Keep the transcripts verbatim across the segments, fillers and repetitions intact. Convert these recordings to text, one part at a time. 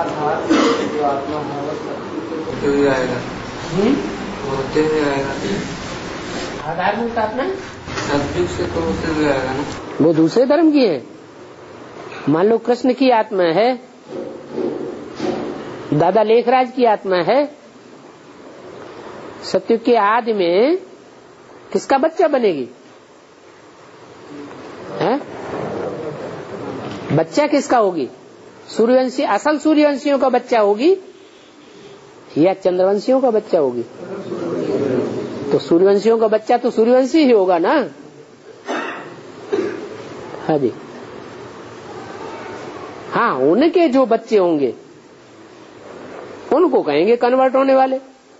आधार जो आत्मा है वो सत्युग जो भी आएगा होते हुए आएगा। आधारभूत आत्मा सत्युग से तो होते हुए आएगा ना। वो दूसरे धर्म की है। मान लो कृष्ण की आत्मा है, दादा लेखराज की आत्मा है, सत्युग के आदि में किसका बच्चा बनेगी? है? बच्चा किसका होगी? सूर्यवंशी असल सूर्यवंशियों का बच्चा होगी या चंद्रवंशियों का बच्चा होगी? तो सूर्यवंशियों का बच्चा तो सूर्यवंशी ही होगा ना। हाँ जी, हाँ, उनके जो बच्चे होंगे उनको कहेंगे कन्वर्ट होने वाले।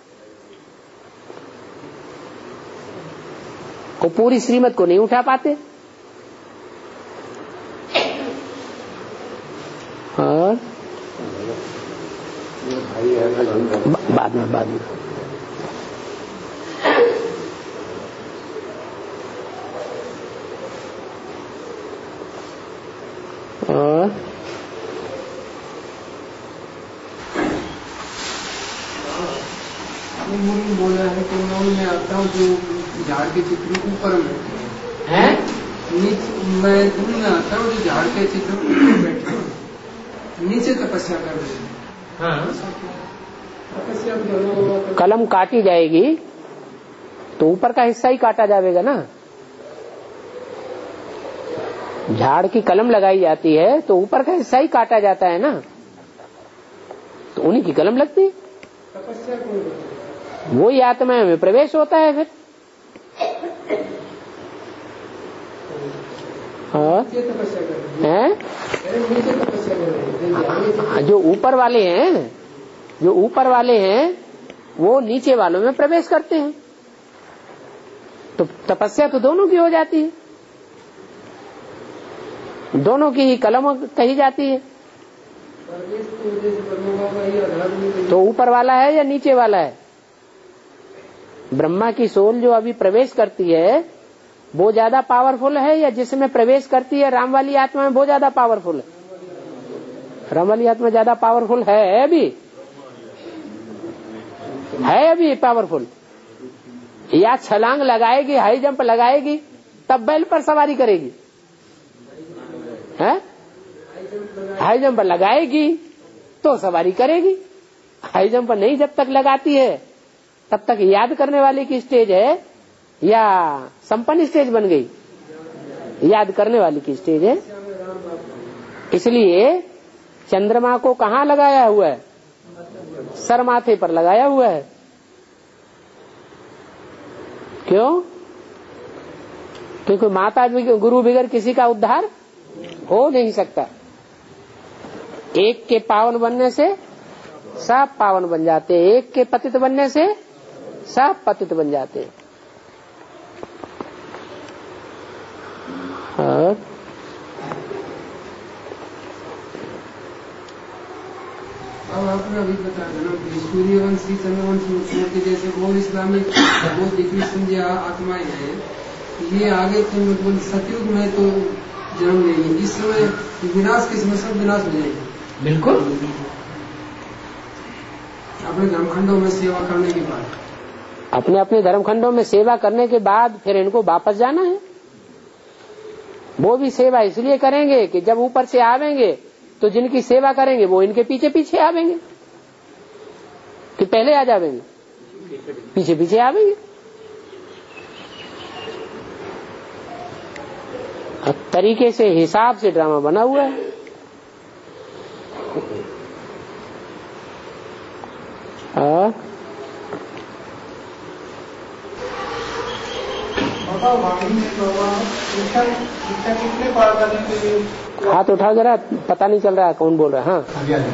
वो पूरी श्रीमत को नहीं उठा पाते। और बाद में बाद में और बोला है कि मैं आता हूँ जो झाड़ के चित्र ऊपर में है, मैं दूर में आता हूँ जो झाड़ के चित्र ऊपर बैठे नीचे तपस्या कर रहे हैं। हाँ, तपस्या कलम काटी जाएगी तो ऊपर का हिस्सा ही काटा जाएगा ना। झाड़ की कलम लगाई जाती है तो ऊपर का हिस्सा ही काटा जाता है ना, तो उन्हीं की कलम लगती है। तपस्या को वो ही आत्मा में प्रवेश होता है फिर। और तपस्या कर रहे हैं नीचे तपस्या कर रहे हैं। जो ऊपर वाले हैं, जो ऊपर वाले हैं वो नीचे वालों में प्रवेश करते हैं, तो तपस्या तो दोनों की हो जाती है, दोनों की ही कलम कही जाती है। तो ऊपर वाला है या नीचे वाला है? ब्रह्मा की सोल जो अभी प्रवेश करती है वो ज्यादा पावरफुल है या जिसमें प्रवेश करती है राम वाली आत्मा में वो ज्यादा पावरफुल है? राम वाली आत्मा ज्यादा पावरफुल है अभी, है अभी पावरफुल। या छलांग लगाएगी, हाई जंप लगाएगी तब बैल पर सवारी करेगी, है? हाई जंप लगाएगी तो सवारी करेगी। हाई जंप नहीं जब तक लगाती है तब तक याद करने वाले की स्टेज है या संपन्न स्टेज बन गई? याद करने वाली की स्टेज है। इसलिए चंद्रमा को कहाँ लगाया हुआ है? सर माथे पर लगाया हुआ है। क्यों? क्योंकि माता गुरु बगैर किसी का उद्धार हो नहीं सकता। एक के पावन बनने से सब पावन बन जाते, एक के पतित बनने से सब पतित बन जाते। और अब आपने अभी बताया ना सूर्यवंशी चंद्रवंशी उत्सव के जैसे वो इस्लामिक वो डिग्री संज्ञा आत्माएं हैं, ये आगे तो मतलब सतयुग में तो जन्म लेंगे। इस समय विनाश के समय सब विनाश हो जाएंगे। बिल्कुल अपने धर्मखंडों में सेवा करने के बाद, अपने अपने धर्मखंडों में सेवा करने के बाद फिर इनको वापस जाना है। वो भी सेवा इसलिए करेंगे कि जब ऊपर से आवेंगे तो जिनकी सेवा करेंगे वो इनके पीछे पीछे आवेंगे कि पहले आ जावेंगे, पीछे पीछे आवेंगे। अब तरीके से हिसाब से ड्रामा बना हुआ है। और हाथ उठा जरा, पता नहीं चल रहा है कौन बोल रहा है। हाँ,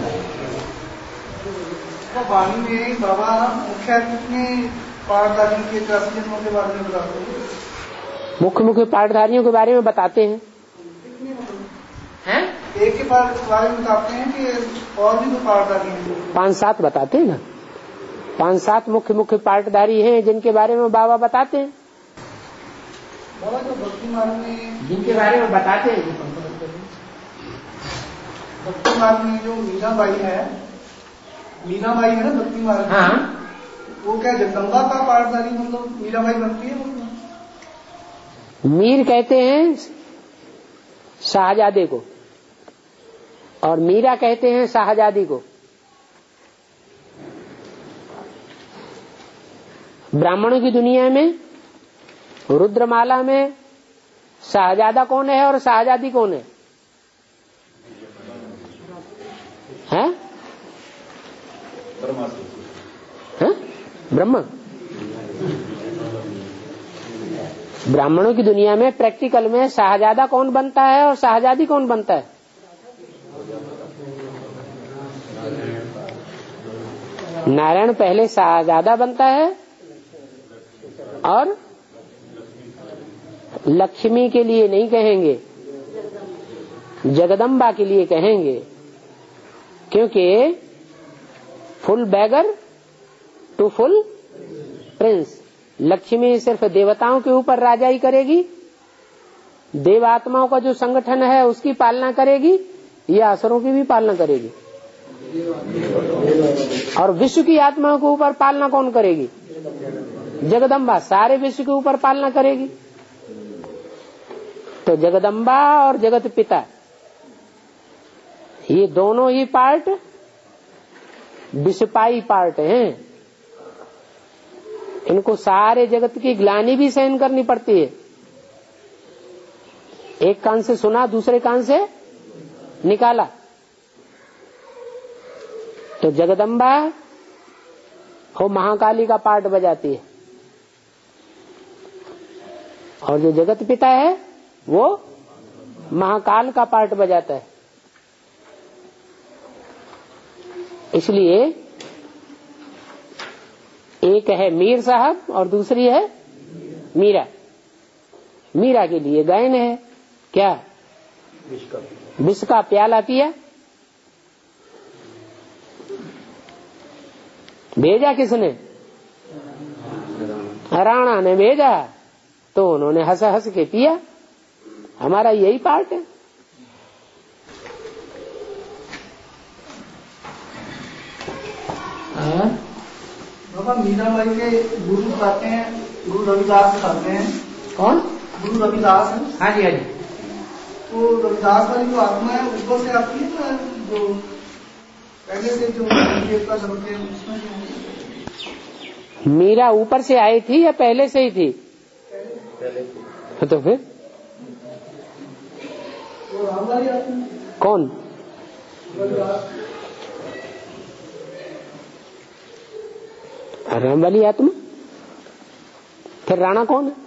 वाणी में बाबा मुख्य पाठधारियों के जन्मों के बारे में बताते हैं। मुख्य मुख्य पाठधारियों के बारे में बताते हैं। हैं? एक के बारे में बताते हैं कि और भी तो पाठधारी हैं? पांच सात बताते हैं ना, पांच सात मुख्य मुख्य पाठधारी हैं जिनके बारे में बाबा बताते हैं। बाबा जो भक्ति मार्ग में जिनके बारे में बताते हैं भक्ति मार्ग में जो मीराबाई है, मीराबाई है ना भक्ति मार्ग में, हाँ, वो क्या जगदम्बा का पाठधारी मतलब मीराबाई बनती है? मीर कहते हैं शाहजादे को और मीरा कहते हैं शाहजादी को। ब्राह्मणों की दुनिया में रुद्रमाला में शाहजादा कौन है और शाहजादी कौन है? हैं? हैं? ब्रह्मा। ब्राह्मणों की दुनिया में प्रैक्टिकल में शाहजादा कौन बनता है और शाहजादी कौन बनता है? नारायण पहले शाहजादा बनता है और लक्ष्मी के लिए नहीं कहेंगे, जगदम्बा के लिए कहेंगे, क्योंकि full beggar to full prince. Lakshmi सिर्फ देवताओं के ऊपर राजाई करेगी, देवात्माओं का जो संगठन है उसकी पालना करेगी, या असुरों की भी पालना करेगी। और विश्व की आत्माओं के ऊपर पालना कौन करेगी? जगदम्बा सारे विश्व के ऊपर पालना करेगी। तो जगदम्बा और जगत पिता ये दोनों ही पार्ट विषपाई पार्ट हैं। इनको सारे जगत की ग्लानि भी सहन करनी पड़ती है। एक कान से सुना दूसरे कान से निकाला। तो जगदम्बा वो महाकाली का पार्ट बजाती है और जो जगत पिता है वो महाकाल का पार्ट बजाता है। इसलिए एक है मीर साहब और दूसरी है मीरा। मीरा के लिए गायन है क्या? विष का प्याला पिया। भेजा किसने? राणा ने भेजा, तो उन्होंने हंस हंस के पिया। हमारा यही पार्ट है। बाबा मीराबाई के गुरु कहते हैं, गुरु रविदास कहते हैं। कौन? गुरु रविदास है। हाँ जी हाँ जी। तो रविदास वाली जो आत्मा है ऊपर से आती है ना, जो पहले से जो देवता समझते हैं उसमें जो मीरा ऊपर से आई थी या पहले से ही थी? पहले। तो फिर वो राम वाली आत्मा कौन? राम वाली आत्मा। फिर राणा कौन है?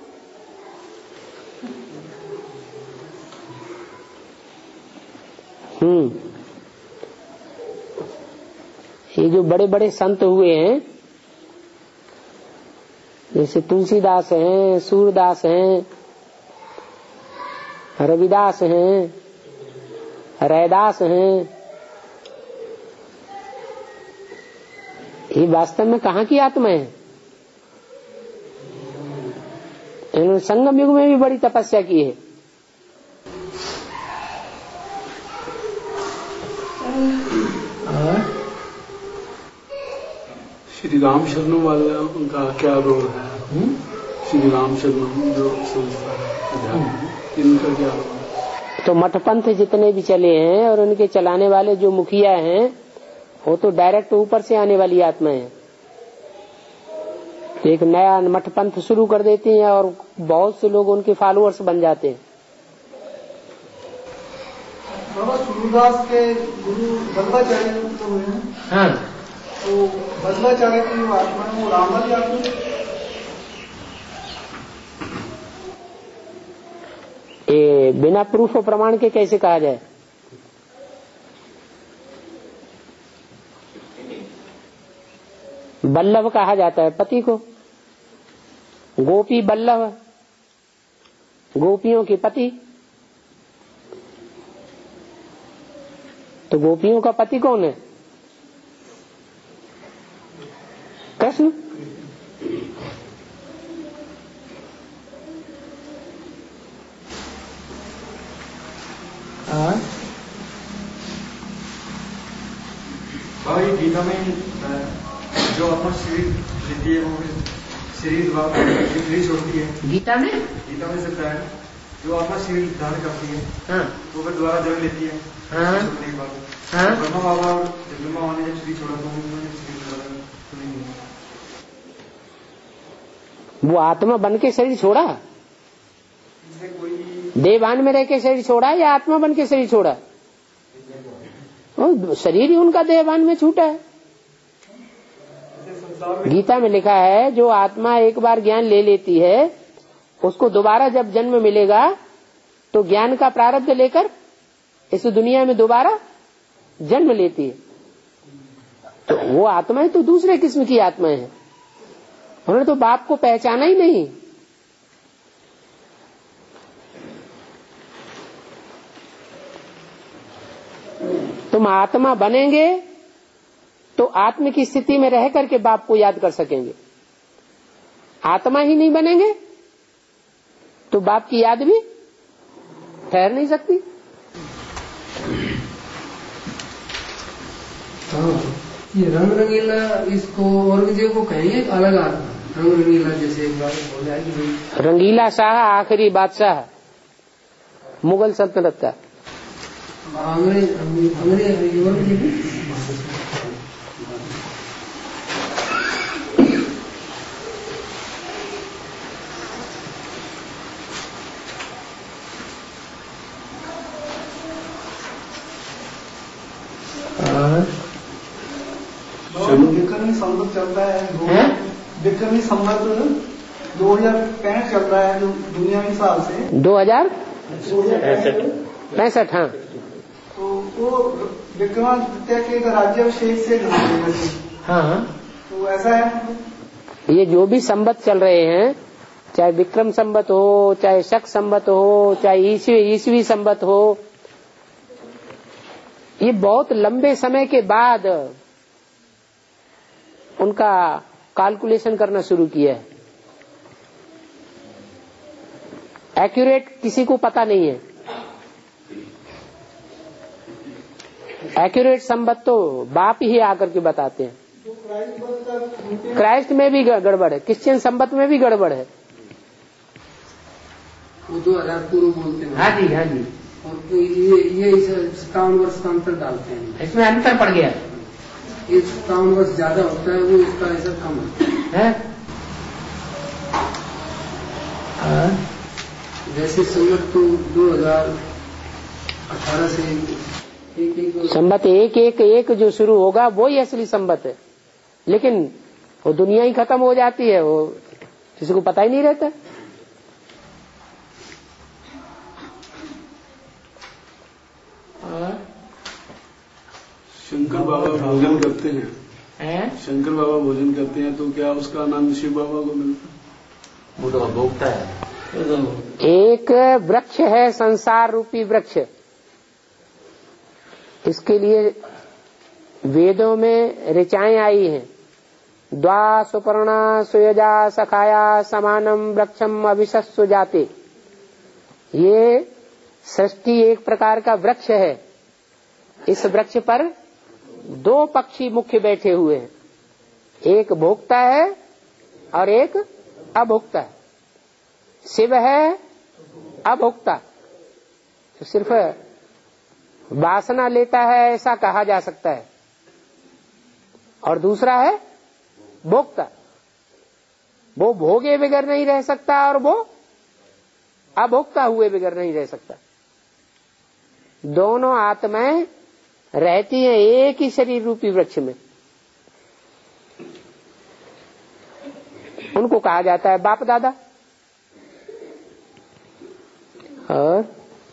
हम्म ये जो बड़े बड़े संत हुए हैं, जैसे तुलसीदास हैं, सूरदास हैं, रविदास हैं, रैदास हैं, ये वास्तव में कहाँ की आत्मा है? इन्होंने संगम युग में भी बड़ी तपस्या की है। श्री राम शरणम वाले उनका क्या रोल है? श्री राम शरणम जो संस्था है इनका क्या रोल है? तो मठपंथ जितने भी चले हैं और उनके चलाने वाले जो मुखिया हैं वो तो डायरेक्ट ऊपर से आने वाली आत्मा है। एक नया मठपंथ शुरू कर देते हैं और बहुत से लोग उनके फॉलोअर्स बन जाते हैं। बाबा सूरदास के गुरु बल्लाचार्य तो हुए हैं। हाँ। तो बल्लाचार्य की जो आत्मा है वो राम वाली आत्मा है। ये बिना प्रूफ और प्रमाण के कैसे कहा जाए? बल्लभ कहा जाता है पति को, गोपी बल्लभ, गोपियों के पति। तो गोपियों का पति कौन है? कृष्ण। बाबा ये गीता में जो अपना शरीर लेती है वो शरीर शरीर छोड़ती है। गीता में गीता में सकता है जो अपना शरीर धारण करती है। हाँ। तो फिर दोबारा जन्म लेती है। हाँ। छोड़ने के बाद हाँ। ब्रह्मा बाबा और जगदम्बा माँ ने जब शरीर छोड़ा तो उन्होंने शरीर छोड़ा तो नहीं हुआ। वो आत्मा बन के शरीर छोड़ा, देवान में रह के शरीर छोड़ा या आत्मा बन के शरीर छोड़ा? शरीर ही उनका देवान में छूटा है। गीता में लिखा है जो आत्मा एक बार ज्ञान ले लेती है उसको दोबारा जब जन्म मिलेगा तो ज्ञान का प्रारब्ध लेकर इस दुनिया में दोबारा जन्म लेती है। तो वो आत्माएं तो दूसरे किस्म की आत्माएं हैं, उन्होंने तो बाप को पहचाना ही नहीं। तुम आत्मा बनेंगे तो आत्म की स्थिति में रह करके बाप को याद कर सकेंगे। आत्मा ही नहीं बनेंगे तो बाप की याद भी ठहर नहीं सकती। हाँ, ये रंग रंगीला इसको औरंगजेब को कहेंगे अलग आत्मा। रंग रंगीला जैसे एक बार हो जाएगी। रंगीला शाह आखिरी बादशाह मुगल सल्तनत का। अंग्रेज अंग्रेज औरंगजेब विक्रमी संवत चल रहा है। विक्रमी संवत दो हजार पैंसठ चल रहा है जो दुनिया में हिसाब से दो हजार पैंसठ। हाँ, तो वो विक्रमादित्य के राज्याभिषेक से हाँ, तो ऐसा है। ये जो भी संवत चल रहे हैं, चाहे विक्रम संवत हो, चाहे शक संवत हो, चाहे ईसवी ईसवी संवत हो, ये बहुत लंबे समय के बाद उनका कैलकुलेशन करना शुरू किया है। एक्यूरेट किसी को पता नहीं है। एक्यूरेट संबत तो बाप ही आकर के बताते हैं। क्राइस्ट में भी गड़बड़ है, क्रिश्चियन संबत में भी गड़बड़ है। वो दो हजार पूर्व बोलते हैं। हाँ जी, हाँ जी। और ये ये सत्तावन वर्ष का अंतर डालते हैं। इसमें अंतर पड़ गया। ये सत्तावन वर्ष ज्यादा होता है, वो इसका ऐसा कम है, है? जैसे संवत तो दो हजार अठारह से एक एक संबत एक एक एक जो शुरू होगा वो ही असली संबत है, लेकिन वो दुनिया ही खत्म हो जाती है, वो किसी को पता ही नहीं रहता। शंकर बाबा भोजन करते हैं, है? शंकर बाबा भोजन करते हैं तो क्या उसका आनंद शिव बाबा को मिलता? वो तो भोगता है। एक वृक्ष है संसार रूपी वृक्ष, इसके लिए वेदों में ऋचाएं आई हैं। द्वा सुपर्णा सुयजा सखाया समानम वृक्षम अभिशस्सु जाते। ये सृष्टि एक प्रकार का वृक्ष है। इस वृक्ष पर दो पक्षी मुख्य बैठे हुए हैं, एक भोक्ता है और एक अभोक्ता है। शिव है अभोक्ता, तो सिर्फ वासना लेता है ऐसा कहा जा सकता है, और दूसरा है भोक्ता, वो भोगे बगैर नहीं रह सकता और वो अभोक्ता हुए बगैर नहीं रह सकता। दोनों आत्माएं रहती हैं एक ही शरीर रूपी वृक्ष में। उनको कहा जाता है बाप दादा। और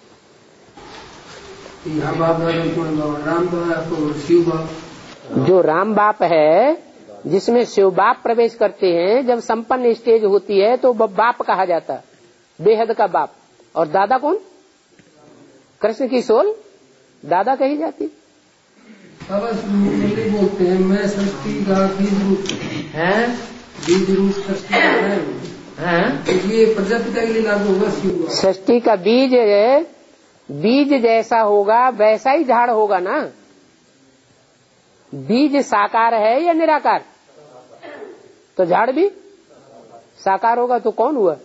राम बाप राम बाप शिव बाप, जो राम बाप है जिसमें शिव बाप प्रवेश करते हैं, जब संपन्न स्टेज होती है तो बाप कहा जाता है, बेहद का बाप। और दादा कौन? कृष्ण की सोल दादा कही जाती बाबा बोलते हैं मैं सृष्टि का बीज रूप है, बीज रूप सृष्टि का है, है? ये प्रजापति के लिए लागू होगा शिव। सृष्टि का बीज बीज जैसा होगा वैसा ही झाड़ होगा ना। बीज साकार है या निराकार? तो झाड़ भी साकार होगा तो कौन हुआ?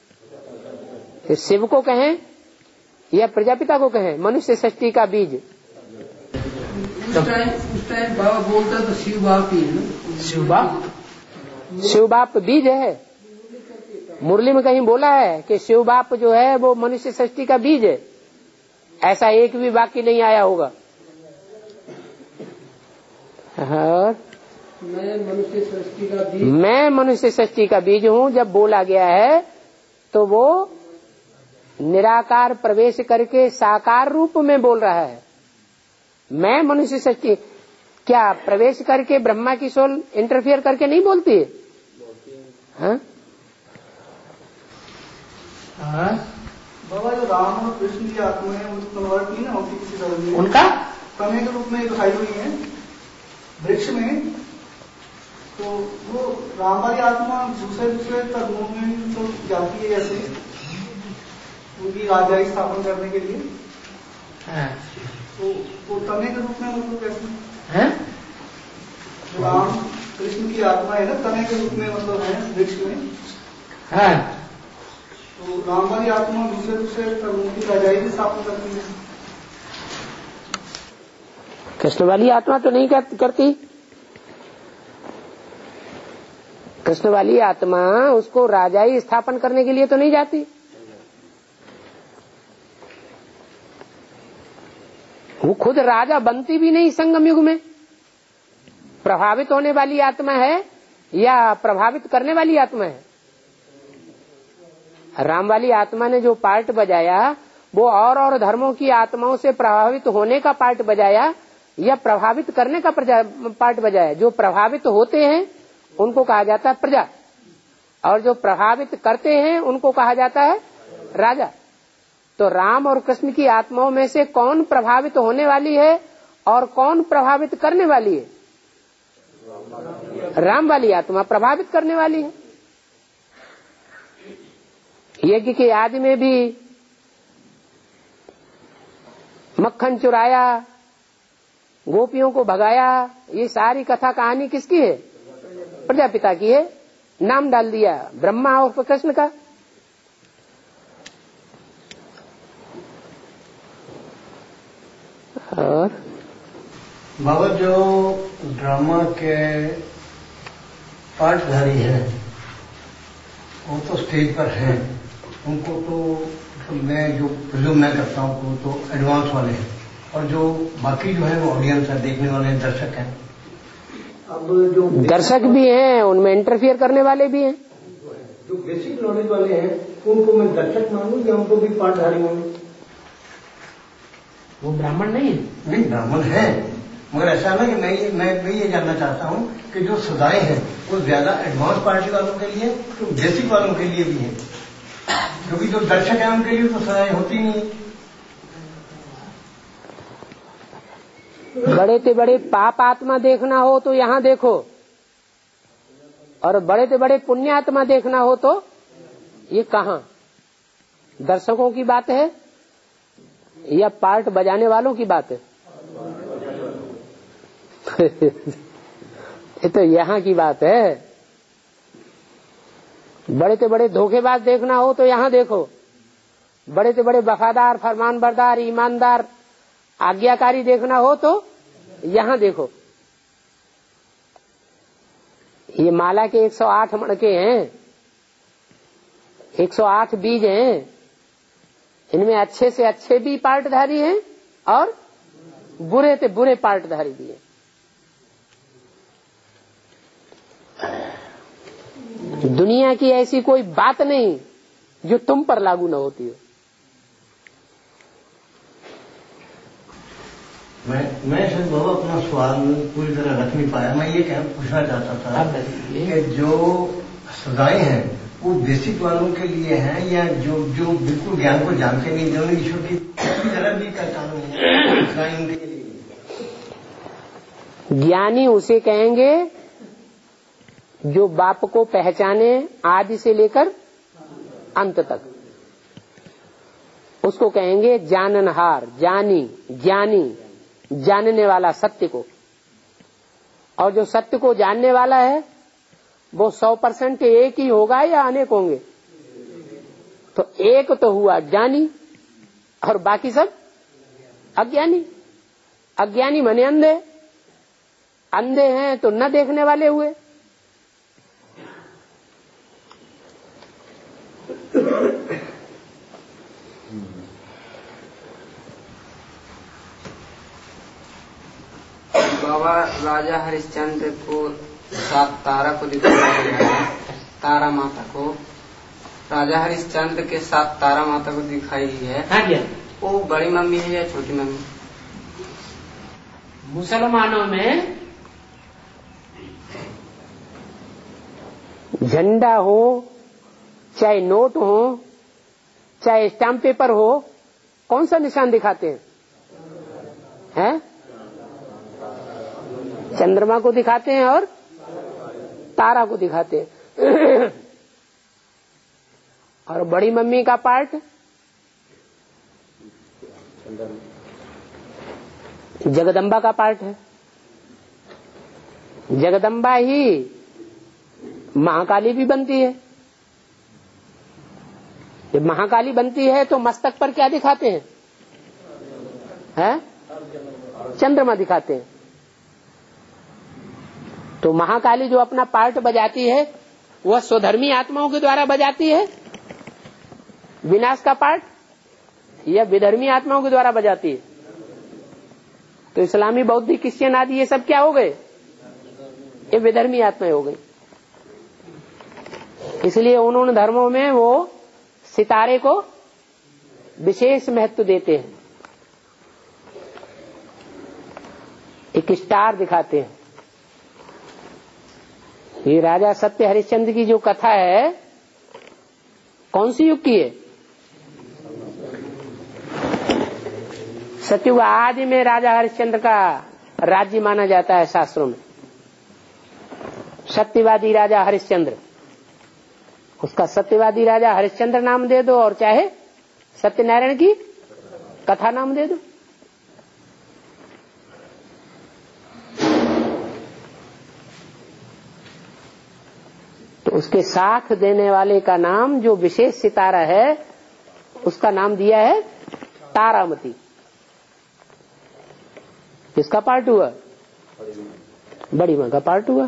शिव को कहें या प्रजापिता को कहें मनुष्य सृष्टि का बीज? उस टाइम उस टाइम बाबा बोलता तो शिव बाप ही है ना। शिव बाप शिव बाप बीज है। मुरली में कहीं बोला है कि शिव बाप जो है वो मनुष्य सृष्टि का बीज है? ऐसा एक भी वाक्य नहीं आया होगा। हाँ, मैं मनुष्य सृष्टि का बीज मैं मनुष्य सृष्टि का बीज हूँ जब बोला गया है तो वो निराकार प्रवेश करके साकार रूप में बोल रहा है। मैं मनुष्य सृष्टि क्या प्रवेश करके ब्रह्मा की सोल इंटरफियर करके नहीं बोलती है? हाँ? हाँ? बाबा जो राम और कृष्ण की आत्मा है उनको कन्वर्ट नहीं ना होती किसी धर्म में, उनका तने के रूप में दिखाई हुई है वृक्ष में, तो वो राम वाली आत्मा दूसरे दूसरे धर्मों में तो जाती है जैसे उनकी राजाई स्थापन करने के लिए। हाँ। तो वो तने के रूप में मतलब कैसे? हाँ? राम कृष्ण की आत्मा है ना तने के रूप में मतलब है वृक्ष में। हाँ। तो राम वाली आत्मा दूसरे दूसरे धर्मों की राजाई भी स्थापन करती है। कृष्ण वाली आत्मा तो नहीं करती। कृष्ण वाली आत्मा उसको राजाई स्थापन करने के लिए तो नहीं जाती। वो खुद राजा बनती भी नहीं संगम युग में। प्रभावित होने वाली आत्मा है या प्रभावित करने वाली आत्मा है? राम वाली आत्मा ने जो पार्ट बजाया वो और और धर्मों की आत्माओं से प्रभावित होने का पार्ट बजाया या प्रभावित करने का पार्ट बजाया? जो प्रभावित होते हैं उनको कहा जाता है प्रजा, और जो प्रभावित करते हैं उनको कहा जाता है राजा। तो राम और कृष्ण की आत्माओं में से कौन प्रभावित होने वाली है और कौन प्रभावित करने वाली है? राम वाली आत्मा प्रभावित करने वाली है। यज्ञ के आदि में भी मक्खन चुराया, गोपियों को भगाया, ये सारी कथा कहानी किसकी है? प्रजापिता की है। नाम डाल दिया ब्रह्मा और कृष्ण का। और बाबा जो ड्रामा के पाठधारी हैं वो तो स्टेज पर हैं, उनको तो, तो मैं जो प्रिज्यूम मैं करता हूँ वो तो एडवांस वाले हैं, और जो बाकी जो है वो ऑडियंस है, देखने वाले दर्शक हैं। अब जो दर्शक भी हैं उनमें इंटरफियर करने वाले भी हैं। जो बेसिक नॉलेज वाले हैं उनको मैं दर्शक मानूं या उनको भी पाठधारी मानूं? वो ब्राह्मण नहीं है। नहीं, ब्राह्मण है, मगर ऐसा ना कि मैं ये मैं, मैं ये जानना चाहता हूँ कि जो सजाएं हैं वो ज्यादा एडवांस पार्टी वालों के लिए तो बेसिक वालों के लिए भी है, क्योंकि जो दर्शक है उनके लिए तो सजाएं होती नहीं। बड़े से बड़े पाप आत्मा देखना हो तो यहाँ देखो, और बड़े से बड़े पुण्य आत्मा देखना हो तो ये कहाँ? दर्शकों की बात है या पार्ट बजाने वालों की बात है? ये तो यहाँ की बात है। बड़े से बड़े धोखेबाज देखना हो तो यहाँ देखो, बड़े से बड़े वफादार, फरमानबरदार, ईमानदार, आज्ञाकारी देखना हो तो यहाँ देखो। ये माला के एक सौ आठ मणके हैं, एक सौ आठ बीज हैं, इनमें अच्छे से अच्छे भी पार्टधारी हैं और बुरे से बुरे पार्टधारी भी हैं। दुनिया की ऐसी कोई बात नहीं जो तुम पर लागू न होती हो। मैं मैं शायद बाबा अपना सवाल पूरी तरह रख नहीं पाया। मैं ये कह पूछना चाहता था कि जो सजाएं हैं वो बेसिक वालों के लिए हैं या जो जो बिल्कुल ज्ञान को जानते नहीं, जो ईश्वर की तरह भी पहचान नहीं है, सजाएं उनके लिए? ज्ञानी उसे कहेंगे जो बाप को पहचाने आदि से लेकर अंत तक, उसको कहेंगे जाननहार, जानी, ज्ञानी, जानने वाला सत्य को। और जो सत्य को जानने वाला है वो सौ परसेंट एक ही होगा या अनेक होंगे? तो एक तो हुआ ज्ञानी और बाकी सब अज्ञानी। अज्ञानी माने अंधे, अंधे हैं तो न देखने वाले हुए। बाबा राजा हरिश्चंद्र को सात तारा को दिखाया गया है, तारा माता को, राजा हरिश्चंद्र के साथ तारा माता को दिखाई है। हाँ जी। वो बड़ी मम्मी है या छोटी मम्मी? मुसलमानों में झंडा हो, चाहे नोट हो, चाहे स्टाम्प पेपर हो, कौन सा निशान दिखाते हैं? हैं? चंद्रमा को दिखाते हैं और तारा को दिखाते हैं। और बड़ी मम्मी का पार्ट जगदम्बा का पार्ट है। जगदम्बा ही महाकाली भी बनती है। जब महाकाली बनती है तो मस्तक पर क्या दिखाते हैं? हैं? चंद्रमा दिखाते हैं। तो महाकाली जो अपना पार्ट बजाती है वह स्वधर्मी आत्माओं के द्वारा बजाती है विनाश का पार्ट, या विधर्मी आत्माओं के द्वारा बजाती है? तो इस्लामी, बौद्ध, क्रिश्चियन आदि ये सब क्या हो गए? ये विधर्मी आत्माएं हो गई। इसलिए उन्होंने धर्मों में वो सितारे को विशेष महत्व देते हैं, एक स्टार दिखाते हैं। ये राजा सत्य हरिश्चंद्र की जो कथा है कौन सी युग की है? सत्युग आदि में राजा हरिश्चंद्र का राज्य माना जाता है शास्त्रों में। सत्यवादी राजा हरिश्चंद्र, उसका सत्यवादी राजा हरिश्चंद्र नाम दे दो और चाहे सत्यनारायण की कथा नाम दे दो। तो उसके साथ देने वाले का नाम जो विशेष सितारा है उसका नाम दिया है तारामती। किसका पार्ट हुआ? बड़ी मां का पार्ट हुआ।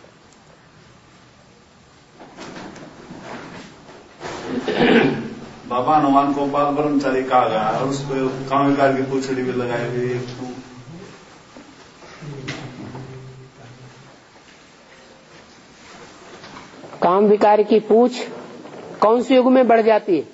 बाबा हनुमान को बाल ब्रह्मचारी कहा गया और उस पर काम विकार की पूछड़ी भी लगाई हुई। काम विकार की पूछ कौन से युग में बढ़ जाती है?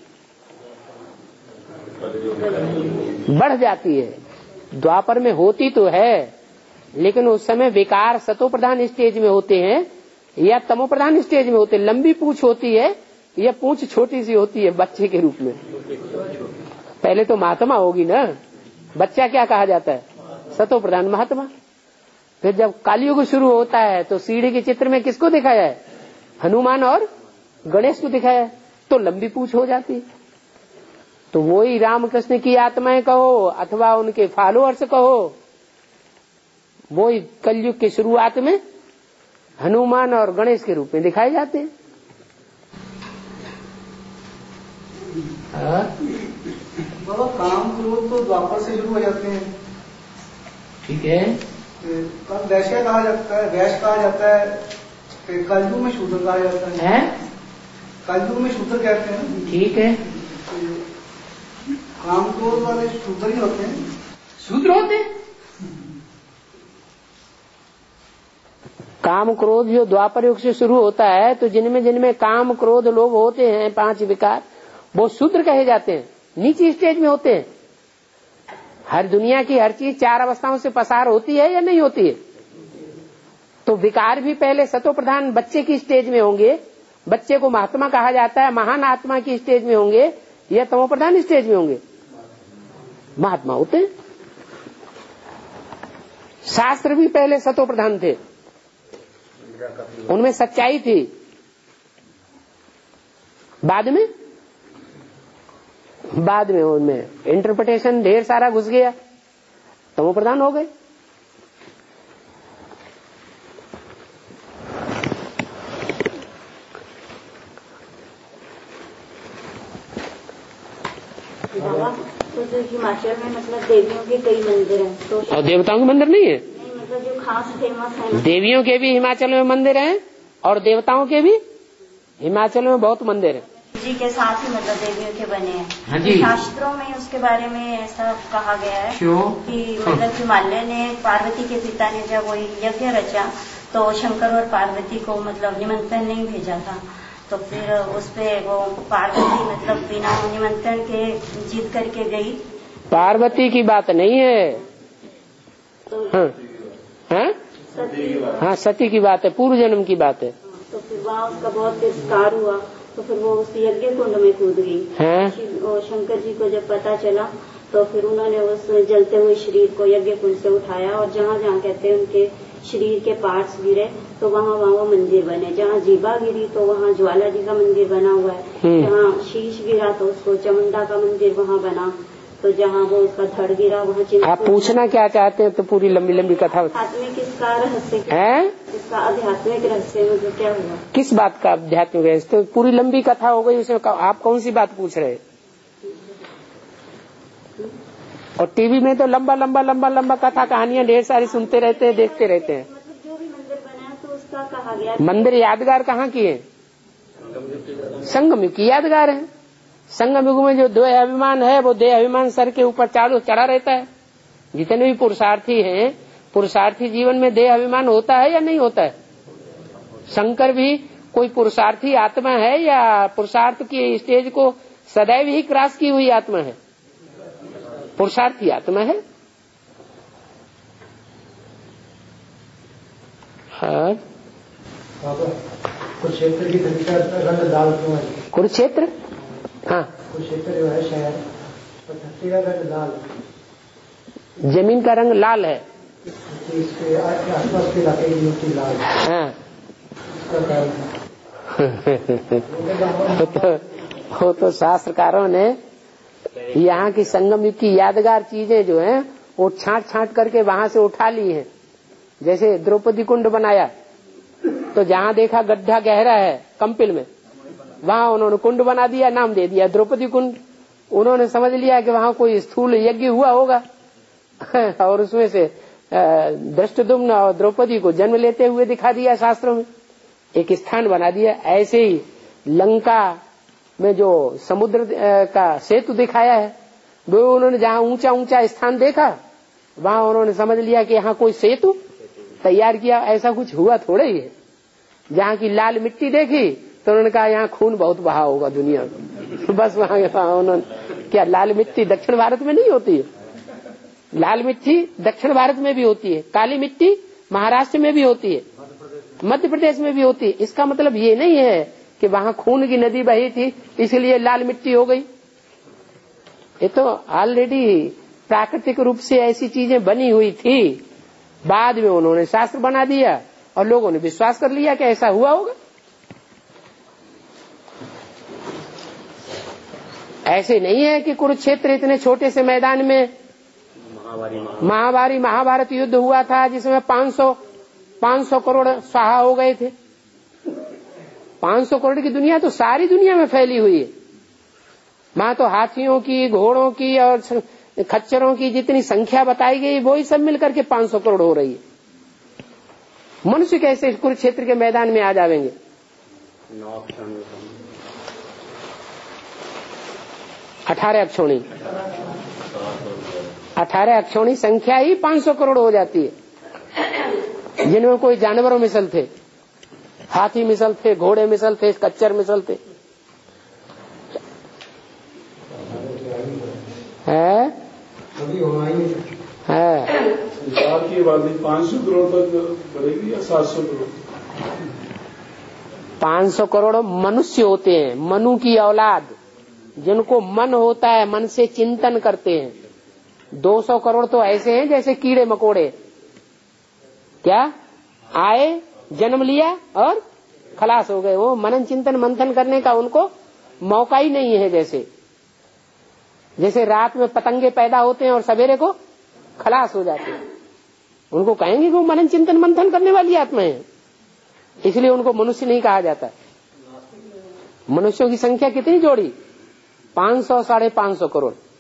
बढ़ जाती है। द्वापर में होती तो है, लेकिन उस समय विकार सतो प्रधान स्टेज में होते हैं या तमो प्रधान स्टेज में होते हैं। लंबी पूछ होती है या पूछ छोटी सी होती है बच्चे के रूप में। पहले तो महात्मा होगी ना, बच्चा क्या कहा जाता है? सतो प्रधान महात्मा। फिर जब कालयुग शुरू होता है तो सीढ़ी के चित्र में किसको दिखाया है? हनुमान और गणेश को दिखाया है, तो लंबी पूछ हो जाती है। तो वही रामकृष्ण की आत्माएं कहो अथवा उनके फॉलोअर्स कहो, वही कलयुग की शुरुआत में हनुमान और गणेश के रूप में दिखाए जाते हैं। बाबा काम क्रोध तो द्वापर से शुरू हो जाते हैं, ठीक है। कब वैश्य कहा जाता है, वैश्य कहा जाता है, कलयुग में शूद्र कहा जाता है, है? कलयुग में शूद्र कहते हैं, ठीक है। काम क्रोध वाले शूद्र ही होते हैं, शूद्र होते हैं। काम क्रोध जो द्वापर युग से शुरू होता है तो जिनमें जिनमें काम क्रोध लोभ होते हैं, पांच विकार, वो शूद्र कहे जाते हैं, नीची स्टेज में होते हैं। हर दुनिया की हर चीज चार अवस्थाओं से पसार होती है या नहीं होती है? तो विकार भी पहले सतो प्रधान बच्चे की स्टेज में होंगे, बच्चे को महात्मा कहा जाता है, महान आत्मा की स्टेज में होंगे या तमो प्रधान स्टेज में होंगे? महात्मा होते हैं। शास्त्र भी पहले सतो प्रधान थे, उनमें सच्चाई थी, बाद में बाद में उनमें इंटरप्रिटेशन ढेर सारा घुस गया, तमो प्रधान हो गए। बाबा तो जो हिमाचल में मतलब देवियों के कई मंदिर हैं तो और देवताओं के मंदिर नहीं है? नहीं, मतलब जो खास फेमस है। देवियों के भी हिमाचल में मंदिर हैं और देवताओं के भी हिमाचल में बहुत मंदिर हैं। जी के साथ ही मतलब देवियों के बने हैं। हाँ जी। शास्त्रों में उसके बारे में ऐसा कहा गया है क्यों? कि मतलब हिमालय ने पार्वती के पिता ने जब वो यज्ञ रचा तो शंकर और पार्वती को मतलब निमंत्रण नहीं भेजा था, तो फिर उस पे वो पार्वती मतलब बिना निमंत्रण के जीत करके गई। पार्वती की बात नहीं है तो हाँ, हाँ? सती हाँ सती की बात है, पूर्व जन्म की बात है। तो फिर वहाँ उसका बहुत तिरस्कार हुआ तो फिर वो उस यज्ञ कुंड में कूद गई। हाँ? और शंकर जी को जब पता चला तो फिर उन्होंने उस जलते हुए शरीर को यज्ञ कुंड से उठाया और जहाँ जहाँ कहते हैं उनके शरीर के पार्ट्स गिरे तो वहाँ वहाँ वो मंदिर बने। जहाँ जीवा गिरी तो वहाँ ज्वाला जी का मंदिर बना हुआ है, जहाँ शीश गिरा तो उसको चामुंडा का मंदिर वहाँ बना, तो जहाँ वो उसका धड़ गिरा वहाँ। आप पूछना क्या चाहते हैं? तो पूरी लंबी लंबी कथा आध्यात्मिक इसका रहस्य है, इसका आध्यात्मिक रहस्य में क्या हुआ? किस बात का आध्यात्मिक रहस्य? तो पूरी लंबी कथा हो गई, उसमें आप कौन सी बात पूछ रहे हैं? और टीवी में तो लंबा लंबा लंबा लंबा कथा कहानियां ढेर सारी सुनते रहते हैं, देखते रहते हैं। मतलब जो भी मंदिर बना तो उसका कहा गया। मंदिर यादगार कहाँ की है? संगम युग की यादगार है। संगम युग में जो देह अभिमान है वो देह अभिमान सर के ऊपर चालू चढ़ा रहता है। जितने भी पुरुषार्थी हैं, पुरुषार्थी जीवन में देह अभिमान होता है या नहीं होता है? शंकर भी कोई पुरुषार्थी आत्मा है या पुरुषार्थ की स्टेज को सदैव ही क्रॉस की हुई आत्मा है? पुरुषार्थी आत्मा है। हाँ कुरुक्षेत्र की धरती का रंग लाल क्यों है? कुरुक्षेत्र हाँ कुरुक्षेत्र जो है शहर तो धरती का रंग लाल, जमीन का रंग लाल है, इसके आसपास के इलाके की मिट्टी लाल। हाँ इसका कारण तो, वो तो शास्त्रकारों ने यहाँ की संगम युग की यादगार चीजें जो हैं वो छांट छांट करके वहां से उठा ली हैं। जैसे द्रौपदी कुंड बनाया तो जहाँ देखा गड्ढा गहरा है कंपिल में, वहाँ उन्होंने कुंड बना दिया, नाम दे दिया द्रौपदी कुंड। उन्होंने समझ लिया कि वहाँ कोई स्थूल यज्ञ हुआ होगा और उसमें से धृष्टद्युम्न और द्रौपदी को जन्म लेते हुए दिखा दिया शास्त्रों में, एक स्थान बना दिया। ऐसे ही लंका में जो समुद्र का सेतु दिखाया है वो उन्होंने जहाँ ऊंचा ऊंचा स्थान देखा वहाँ उन्होंने समझ लिया कि यहाँ कोई सेतु तैयार किया। ऐसा कुछ हुआ थोड़े ही है। जहाँ की लाल मिट्टी देखी तो उन्होंने कहा यहाँ खून बहुत बहा होगा दुनिया में। बस वहाँ उन्होंने क्या, लाल मिट्टी दक्षिण भारत में नहीं होती है? लाल मिट्टी दक्षिण भारत में भी होती है, काली मिट्टी महाराष्ट्र में भी होती है, मध्य प्रदेश में भी होती है। इसका मतलब ये नहीं है कि वहाँ खून की नदी बही थी इसलिए लाल मिट्टी हो गई। ये तो ऑलरेडी प्राकृतिक रूप से ऐसी चीजें बनी हुई थी, बाद में उन्होंने शास्त्र बना दिया और लोगों ने विश्वास कर लिया कि ऐसा हुआ होगा। ऐसे नहीं है कि कुरुक्षेत्र इतने छोटे से मैदान में महाभारी महाभारत युद्ध हुआ था जिसमें पाँच सौ पाँच सौ करोड़ स्वाहा हो गए थे। पाँच सौ करोड़ की दुनिया तो सारी दुनिया में फैली हुई है। वहां तो हाथियों की, घोड़ों की और खच्चरों की जितनी संख्या बताई गई वो ही सब मिलकर के पाँच सौ करोड़ हो रही है। मनुष्य कैसे कुरुक्षेत्र के मैदान में आ जाएंगे? अठारह अक्षौणी अठारह अक्षौणी संख्या ही पाँच सौ करोड़ हो जाती है, जिनमें कोई जानवरों मिसल थे, हाथी मिसल थे, घोड़े मिसल थे, कच्चर मिसल थे। है है संसार की आबादी पाँच सौ करोड़ तक बढ़ेगी या सात सौ करोड़? पाँच सौ करोड़ मनुष्य होते हैं, मनु की औलाद, जिनको मन होता है, मन से चिंतन करते हैं। दो सौ करोड़ तो ऐसे हैं जैसे कीड़े मकोड़े, क्या आए, जन्म लिया और खलास हो गए। वो मनन चिंतन मंथन करने का उनको मौका ही नहीं है। जैसे जैसे रात में पतंगे पैदा होते हैं और सवेरे को खलास हो जाते हैं, उनको कहेंगे कि वो मनन चिंतन मंथन करने वाली आत्मा है, इसलिए उनको मनुष्य नहीं कहा जाता। मनुष्यों की संख्या कितनी जोड़ी? पाँच सौ साढ़े पाँच सौ करोड़।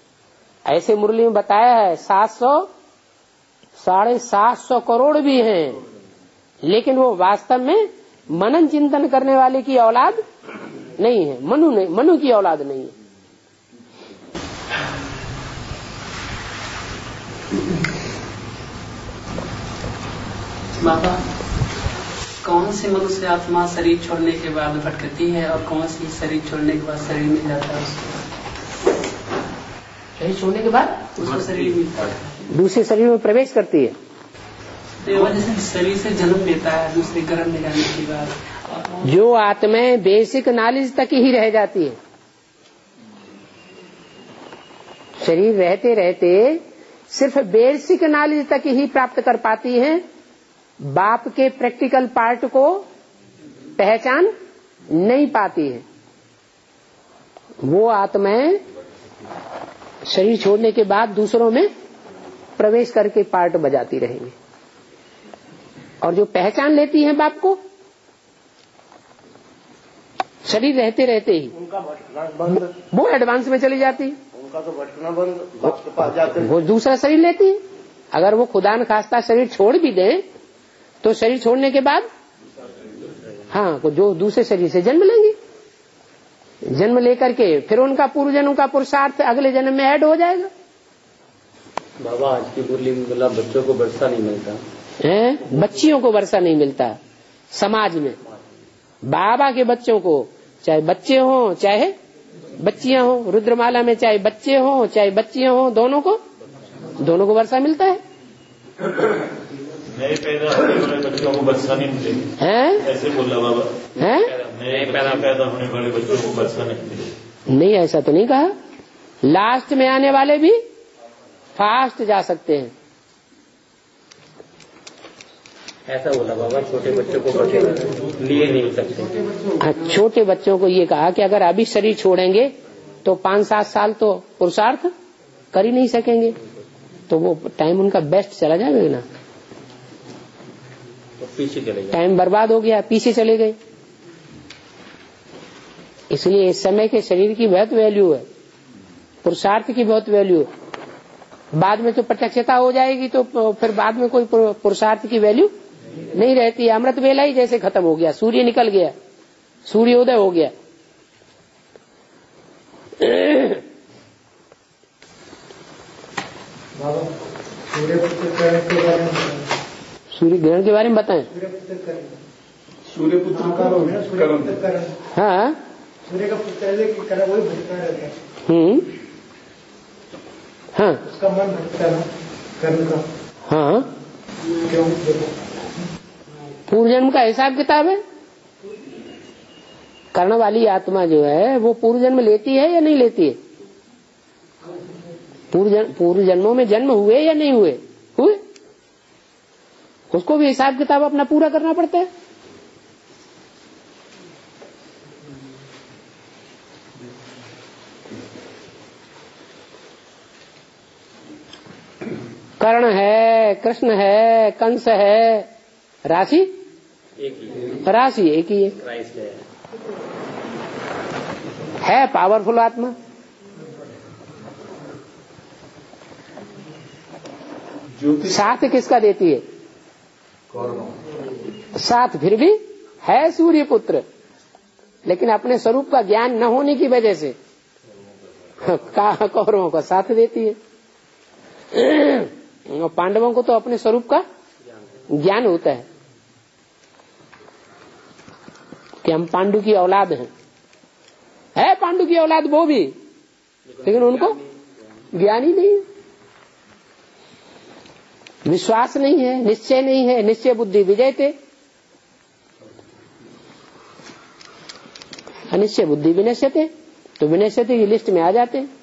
ऐसे मुरली में बताया है सात सौ साढ़े सात सौ करोड़ भी हैं, लेकिन वो वास्तव में मनन चिंतन करने वाले की औलाद नहीं है, मनु नहीं, मनु की औलाद नहीं है। बाबा, कौन सी मनुष्य आत्मा शरीर छोड़ने के बाद भटकती है और कौन सी शरीर छोड़ने के बाद शरीर मिल जाता है उसको? शरीर छोड़ने के बाद उसको शरीर मिलता है, दूसरे शरीर में प्रवेश करती है। तो वजह से शरीर से जन्म लेता है दूसरे गर्भ में जाने के बाद। जो आत्माएं बेसिक नॉलेज तक ही रह जाती है, शरीर रहते रहते सिर्फ बेसिक नॉलेज तक ही प्राप्त कर पाती हैं, बाप के प्रैक्टिकल पार्ट को पहचान नहीं पाती है। वो आत्माएं शरीर छोड़ने के बाद दूसरों में प्रवेश करके पार्ट बजाती रहेंगी, और जो पहचान लेती हैं बाप को शरीर रहते रहते ही, उनका भटकना बंद, वो एडवांस में चली जाती है। उनका तो भटकना बंद, बाप के पास जाते हैं। वो दूसरा शरीर लेती है। अगर वो खुदा न खास्ता शरीर छोड़ भी दें तो शरीर छोड़ने के बाद हाँ जो दूसरे शरीर से जन्म लेंगे, जन्म लेकर के फिर उनका पूर्व जन्म का पुरुषार्थ अगले जन्म में ऐड हो जाएगा। बाबा, आज की मुरली में बोला बच्चों को वर्षा नहीं मिलता है, बच्चियों को वर्षा नहीं मिलता समाज में। बाबा के बच्चों को, चाहे बच्चे हों चाहे बच्चियां हों, रुद्रमाला में चाहे बच्चे हों चाहे बच्चियां हों, दोनों को दोनों को वर्षा मिलता है। नए पैदा होने वाले बच्चों को वर्षा नहीं मिलेगी, हैं? ऐसे बोला बाबा। हैं? नए पैदा पैदा होने वाले बच्चों को वर्षा नहीं मिलेगी। नहीं, ऐसा तो नहीं कहा। लास्ट में आने वाले भी फास्ट जा सकते हैं, ऐसा बोला बाबा। छोटे बच्चों को लिए नहीं सकते। छोटे बच्चों को ये कहा कि अगर अभी शरीर छोड़ेंगे तो पांच सात साल तो पुरुषार्थ कर ही नहीं सकेंगे, तो वो टाइम उनका बेस्ट चला जाएगा ना, तो पीछे चले गए, टाइम बर्बाद हो गया, पीछे चले गए। इसलिए इस समय के शरीर की बहुत वैल्यू है, पुरुषार्थ की बहुत वैल्यू है। बाद में तो प्रत्यक्षता हो जाएगी तो फिर बाद में कोई पुरुषार्थ की वैल्यू नहीं रहती। अमृत वेला ही जैसे खत्म हो गया, सूर्य निकल गया, सूर्योदय हो गया। सूर्य ग्रहण के बारे में बताएं। सूर्य पुत्र हाँ, सूर्य का पुत्र करा वही भटका रहता है। हम्म, हाँ, उसका मन भटका है कर्म का। हाँ, क्यों? पूर्व जन्म का हिसाब किताब है। कर्ण वाली आत्मा जो है वो पूर्व जन्म लेती है या नहीं लेती है? पूर्व जन्म, पूर्व जन्मों में जन्म हुए या नहीं हुए? हुए। उसको भी हिसाब किताब अपना पूरा करना पड़ता है। कर्ण है, कृष्ण है, कंस है, राशि एक ही राशि एक ही है, क्राइस्ट है, है पावरफुल आत्मा। साथ किसका देती है? साथ फिर भी है सूर्य पुत्र, लेकिन अपने स्वरूप का ज्ञान न होने की वजह से कौरवों का साथ देती है। पांडवों को तो अपने स्वरूप का ज्ञान होता है कि हम पांडु की औलाद हैं, है पांडु की औलाद वो भी, लेकिन उनको ज्ञान ही नहीं है, विश्वास नहीं है, निश्चय नहीं है। निश्चय बुद्धि विजय थे, अनिश्चय बुद्धि विनश्य थे, तो विनश्य थे की लिस्ट में आ जाते हैं।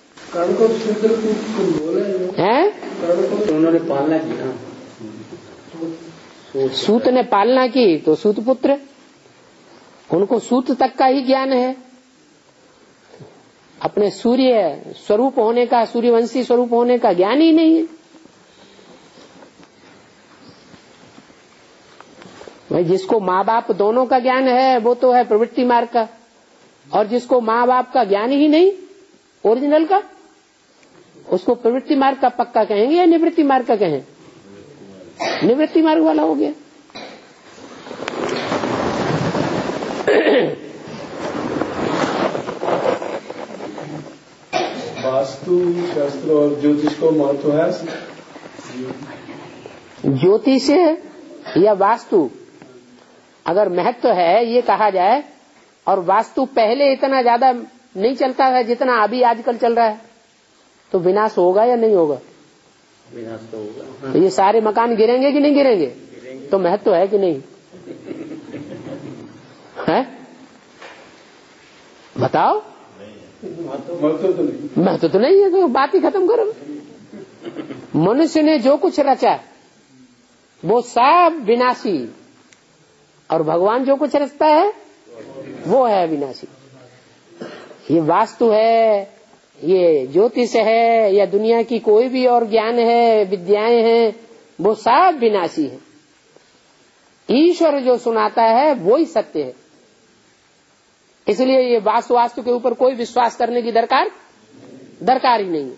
तो उन्होंने पालना की ना, सूत ने पालना की तो सूत पुत्र, उनको सूत तक का ही ज्ञान है, अपने सूर्य स्वरूप होने का, सूर्यवंशी स्वरूप होने का ज्ञान ही नहीं है। भाई जिसको माँ बाप दोनों का ज्ञान है वो तो है प्रवृत्ति मार्ग का, और जिसको माँ बाप का ज्ञान ही नहीं ओरिजिनल का, उसको प्रवृत्ति मार्ग का पक्का कहेंगे या निवृत्ति मार्ग का कहें? निवृत्ति मार्ग वाला हो गया। वास्तु शास्त्र और ज्योतिष को महत्व है? ज्योतिष या वास्तु अगर महत्व है ये कहा जाए, और वास्तु पहले इतना ज्यादा नहीं चलता था जितना अभी आजकल चल रहा है, तो विनाश होगा या नहीं होगा? विनाश तो होगा। तो ये सारे मकान गिरेंगे कि नहीं गिरेंगे? तो महत्व है कि नहीं है? बताओ। महत्व तो नहीं, महत्व तो नहीं है, तो बात ही खत्म करो। मनुष्य ने जो कुछ रचा वो सब विनाशी, और भगवान जो कुछ रचता है वो है विनाशी। ये वास्तु है, ये ज्योतिष है, या दुनिया की कोई भी और ज्ञान है, विद्याएं हैं, वो सब विनाशी है। ईश्वर जो सुनाता है वो ही सत्य है। इसलिए ये वास्तु वास्तु के ऊपर कोई विश्वास करने की दरकार दरकार ही नहीं है।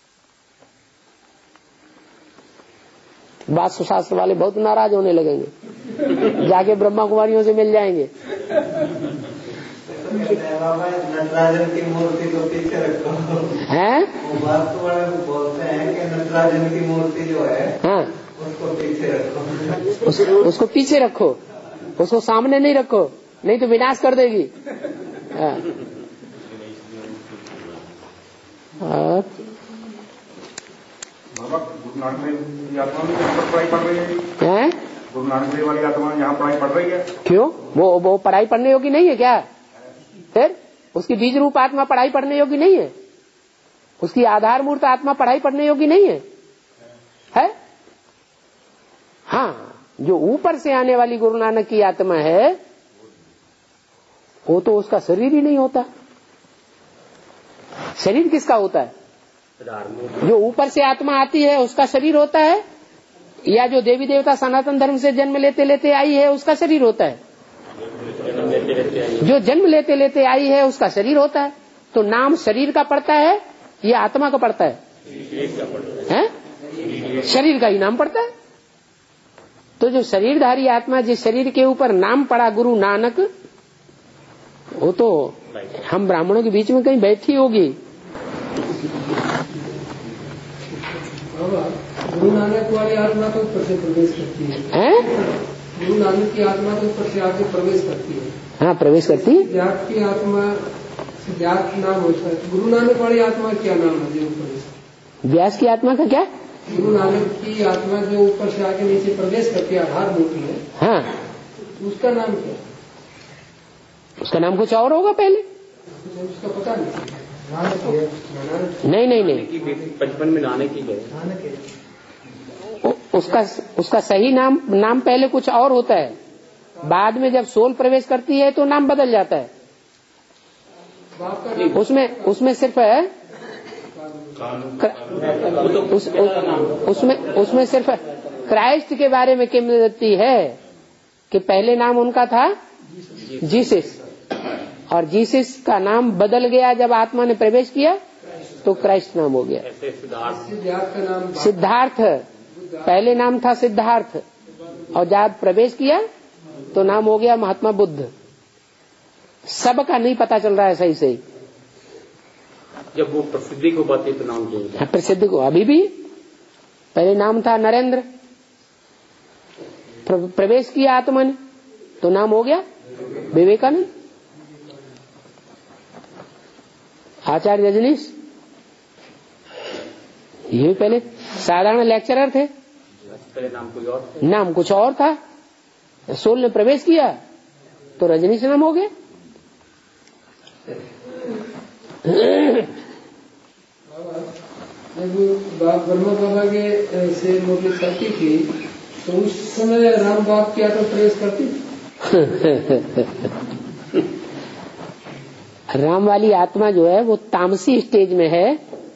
वास्तु शास्त्र वाले बहुत नाराज होने लगेंगे, जाके ब्रह्मा कुमारियों से मिल जाएंगे। नटराजन की मूर्ति को पीछे रखो हैं? वास्तु वाले बोलते हैं कि नटराजन की मूर्ति जो है हाँ उसको पीछे रखो। उस, उसको पीछे रखो, उसको सामने नहीं रखो, नहीं तो विनाश कर देगी। हाँ। और गुरु नानक देव आत्मा में पढ़ाई पढ़ रही है? गुरु नानक देव वाली आत्मा यहाँ पढ़ाई पढ़ रही है? क्यों? वो वो पढ़ाई पढ़ने योग्य नहीं है क्या? फिर उसकी बीज रूप आत्मा पढ़ाई पढ़ने योग्य नहीं है? उसकी आधार मूर्त आत्मा पढ़ाई पढ़ने योग्य नहीं है? है? हाँ, जो ऊपर से आने वाली गुरु नानक की आत्मा है वो तो उसका शरीर ही नहीं होता। शरीर किसका होता है? जो ऊपर से आत्मा आती है उसका शरीर होता है, या जो देवी देवता सनातन धर्म से जन्म लेते लेते आई है उसका शरीर होता है? जो जन्म लेते लेते आई है उसका शरीर होता है। तो नाम शरीर का पड़ता है या आत्मा का पड़ता है? हैं? शरीर का ही नाम पड़ता है। तो जो शरीरधारी आत्मा जिस शरीर के ऊपर नाम पड़ा गुरु नानक, वो तो हम ब्राह्मणों के बीच में कहीं बैठी होगी। गुरु नानक वाली आत्मा तो ऊपर से प्रवेश करती है, हैं? गुरु नानक की आत्मा तो ऊपर से आके प्रवेश करती है। हाँ, प्रवेश करती है। सिद्धार्थ की आत्मा, सिद्धार्थ नाम होता है। गुरु नानक वाली आत्मा क्या नाम है जो ऊपर? व्यास की आत्मा का क्या? गुरु नानक की आत्मा जो ऊपर से आके नीचे प्रवेश करती है, आधार मूर्ति है। हाँ, उसका नाम क्या? उसका नाम कुछ और होगा पहले। उसका पता नहीं। नहीं नहीं नहीं, बचपन में नानक की गए, उसका उसका सही नाम नाम पहले कुछ और होता है, बाद में जब सोल प्रवेश करती है तो नाम बदल जाता है। उसमें उसमें सिर्फ है उस, उस, उसमें उसमें सिर्फ क्राइस्ट के बारे में किंवदंती है कि पहले नाम उनका था जीसस, और जीसस का नाम बदल गया जब आत्मा ने प्रवेश किया तो क्राइस्ट नाम हो गया। सिद्धार्थ का नाम सिद्धार्थ पहले नाम था सिद्धार्थ, और जब प्रवेश किया तो नाम हो गया महात्मा बुद्ध। सबका नहीं पता चल रहा है सही सही। जब वो प्रसिद्धि को पाती तो नाम चेंज। हाँ, प्रसिद्धि को अभी भी पहले नाम था नरेंद्र, प्रवेश किया आत्मा ने तो नाम हो गया विवेकानंद। आचार्य रजनीश ये पहले साधारण लेक्चरर थे, पहले नाम कोई और था। नाम कुछ और था। सोल ने प्रवेश किया तो रजनीश नाम हो गया। जब ब्रह्मा बाबा के से मुरली करती थी तो उस समय राम बाप क्या तो प्रवेश करती राम वाली आत्मा जो है वो तामसी स्टेज में है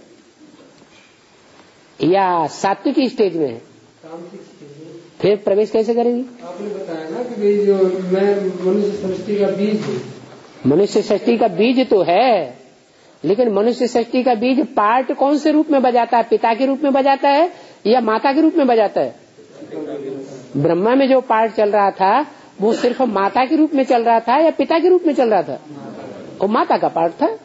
या सात्विकी स्टेज में है? फिर प्रवेश कैसे करेंगी? आपने बताया ना कि जो मैं मनुष्य सृष्टि का बीज हूँ। मनुष्य सृष्टि का बीज तो है, लेकिन मनुष्य सृष्टि का बीज पार्ट कौन से रूप में बजाता है? पिता के रूप में बजाता है या माता के रूप में बजाता है? ब्रह्मा में जो पार्ट चल रहा था वो सिर्फ माता के रूप में चल रहा था या पिता के रूप में चल रहा था? वो माता का पार्ट था।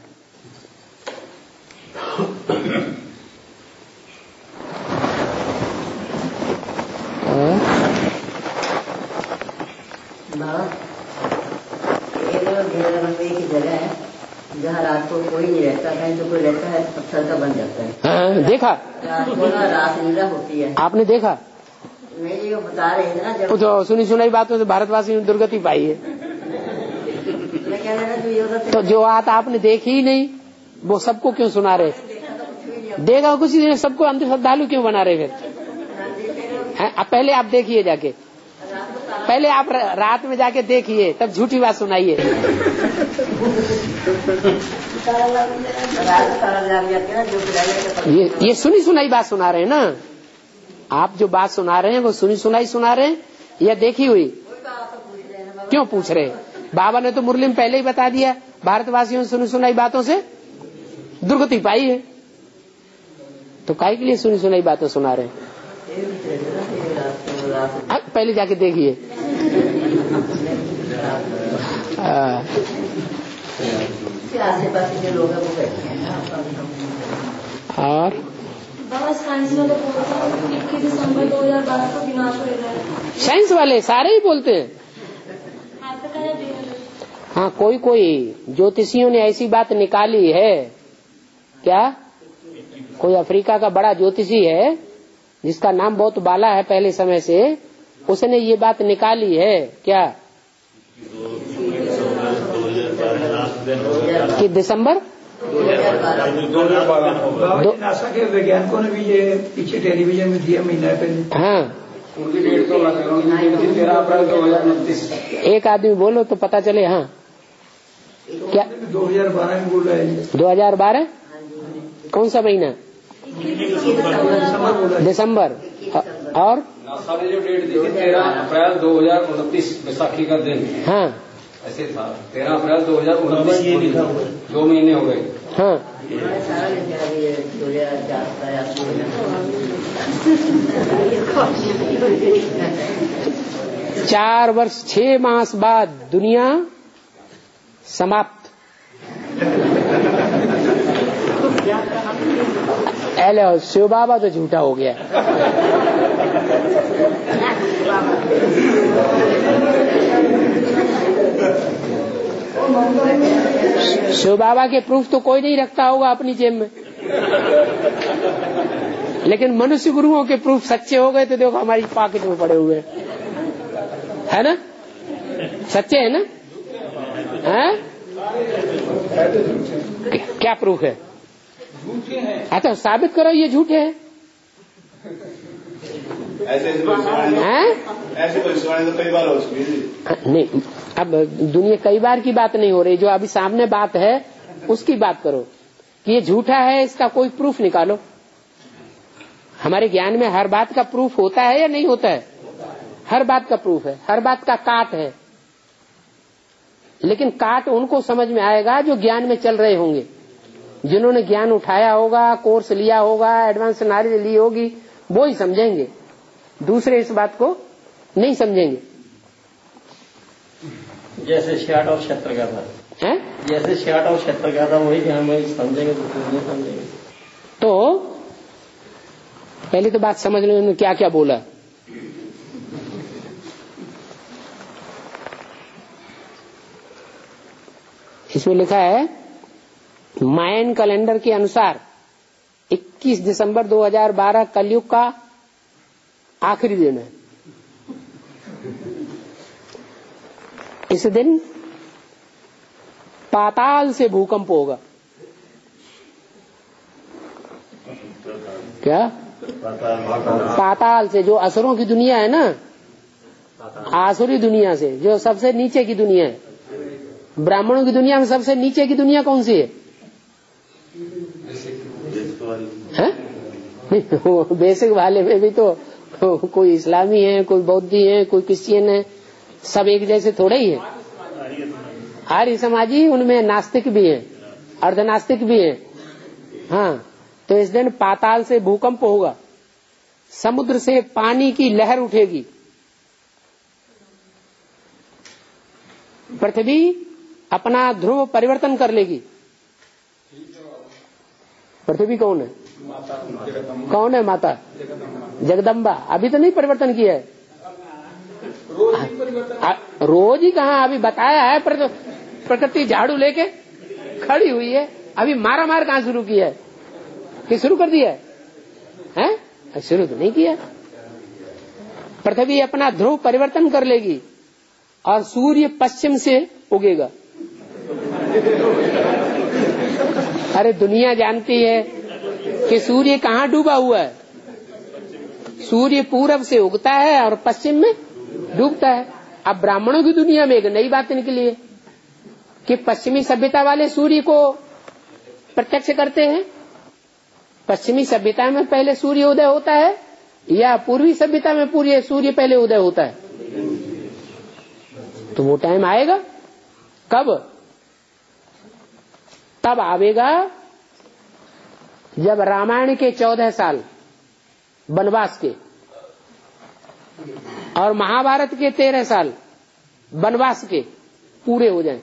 एक जगह है जहाँ रात को कोई नहीं रहता, कहीं तो कोई रहता है, पत्थर का बन जाता है। हाँ, देखा? रात को ना रासलीला होती है। आपने देखा? नहीं, ये बता रहे थे ना जब तो सुनी सुनाई बातों से भारतवासी ने दुर्गति पाई है। मैं कह रहा था तो जो बात आपने देखी ही नहीं वो सबको क्यों सुना रहे? देखा कुछ ही, सबको अंध श्रद्धालु क्यों बना रहे फिर? अब पहले आप देखिए जाके, पहले आप रात में जाके देखिए, तब झूठी बात सुनाइए। ये ये सुनी सुनाई बात सुना रहे हैं ना आप? जो बात सुना रहे हैं वो सुनी सुनाई सुना रहे हैं या देखी हुई? क्यों पूछ रहे? बाबा ने तो मुरली में पहले ही बता दिया, भारतवासियों ने सुनी सुनाई बातों से दुर्गति पाई है, तो काहे के लिए सुनी सुनाई बातें सुना रहे हैं? पहले जाके देखिए। और साइंस वाले इक्कीस दिसंबर दो हजार बारह को विनाश हो रहा है। साइंस वाले सारे ही बोलते हैं। हाँ, कोई कोई ज्योतिषियों ने ऐसी बात निकाली है क्या? कोई अफ्रीका का बड़ा ज्योतिषी है जिसका नाम बहुत बाला है पहले समय से, उसने ये बात निकाली है क्या कि दिसंबर नासा के वैज्ञानिकों ने भी ये पीछे टेलीविजन में दिया महीना पहले। हाँ, उनकी डेट तो तेरह अप्रैल दो हजार उनतीस। एक आदमी बोलो तो पता चले। हाँ, क्या दो हजार बारह में बोल रहे हैं? दो हजार बारह कौन सा महीना? दिसंबर। और नासा ने जो डेट दी थी तेरह अप्रैल दो हजार उनतीस, बैसाखी का दिन। हाँ, ऐसे था तेरह अप्रैल दो हजार उनतीस, दो महीने हो गए। हाँ, चार वर्ष छह मास बाद दुनिया समाप्त। एलो शिव बाबा तो झूठा हो गया। शिव बाबा के प्रूफ तो कोई नहीं रखता होगा अपनी जेब में, लेकिन मनुष्य गुरुओं के प्रूफ सच्चे हो गए तो देखो हमारी पॉकेट में पड़े हुए है ना? सच्चे है ना? हैं? क्या प्रूफ है? अच्छा, साबित करो ये झूठे हैं। ऐसे ऐसे भविष्यवाणी तो कई बार हो चुकी है। नहीं, अब दुनिया कई बार की बात नहीं हो रही, जो अभी सामने बात है उसकी बात करो कि ये झूठा है, इसका कोई प्रूफ निकालो। हमारे ज्ञान में हर बात का प्रूफ होता है या नहीं होता है? हर बात का प्रूफ है, हर बात का काट है, लेकिन काट उनको समझ में आएगा जो ज्ञान में चल रहे होंगे, जिन्होंने ज्ञान उठाया होगा, कोर्स लिया होगा, एडवांस नॉलेज ली होगी, वो ही समझेंगे, दूसरे इस बात को नहीं समझेंगे। जैसे श्याट और क्षेत्र का था है? जैसे श्याट और क्षेत्र का था वही कि हम समझेंगे तो नहीं समझेंगे। तो पहले तो बात समझ लो उन्होंने क्या क्या बोला। इसमें लिखा है मायन कैलेंडर के अनुसार इक्कीस दिसंबर दो हजार बारह कलयुग का आखिरी दिन है। इस दिन पाताल से भूकंप होगा। क्या? पाताल से, जो असुरों की दुनिया है ना, आसुरी दुनिया से, जो सबसे नीचे की दुनिया है। ब्राह्मणों की दुनिया में सबसे नीचे की दुनिया कौन सी है? है? नहीं, बेसिक वाले में भी तो कोई इस्लामी है, कोई बौद्धी है, कोई क्रिश्चियन है, सब एक जैसे थोड़े ही है। आर्य समाजी, उनमें नास्तिक भी है अर्धनास्तिक भी है। हाँ, तो इस दिन पाताल से भूकंप होगा, समुद्र से पानी की लहर उठेगी, पृथ्वी अपना ध्रुव परिवर्तन कर लेगी। पृथ्वी कौन है? कौन है माता? जगदम्बा। अभी तो नहीं परिवर्तन किया है, रोज ही कहा, अभी बताया है। प्रकृति झाड़ू लेके खड़ी हुई है, अभी मारा मार कहाँ शुरू किया है? कि शुरू कर दिया है, हैं? शुरू तो नहीं किया। पृथ्वी अपना ध्रुव परिवर्तन कर लेगी और सूर्य पश्चिम से उगेगा। अरे दुनिया जानती है कि सूर्य कहाँ डूबा हुआ है? सूर्य पूरब से उगता है और पश्चिम में डूबता है। अब ब्राह्मणों की दुनिया में एक नई बात निकली है कि पश्चिमी सभ्यता वाले सूर्य को प्रत्यक्ष करते हैं। पश्चिमी सभ्यता में पहले सूर्य उदय होता है या पूर्वी सभ्यता में पूरी सूर्य पहले उदय होता है? तो वो टाइम आएगा कब? तब आवेगा जब रामायण के चौदह साल वनवास के और महाभारत के तेरह साल वनवास के पूरे हो जाएं।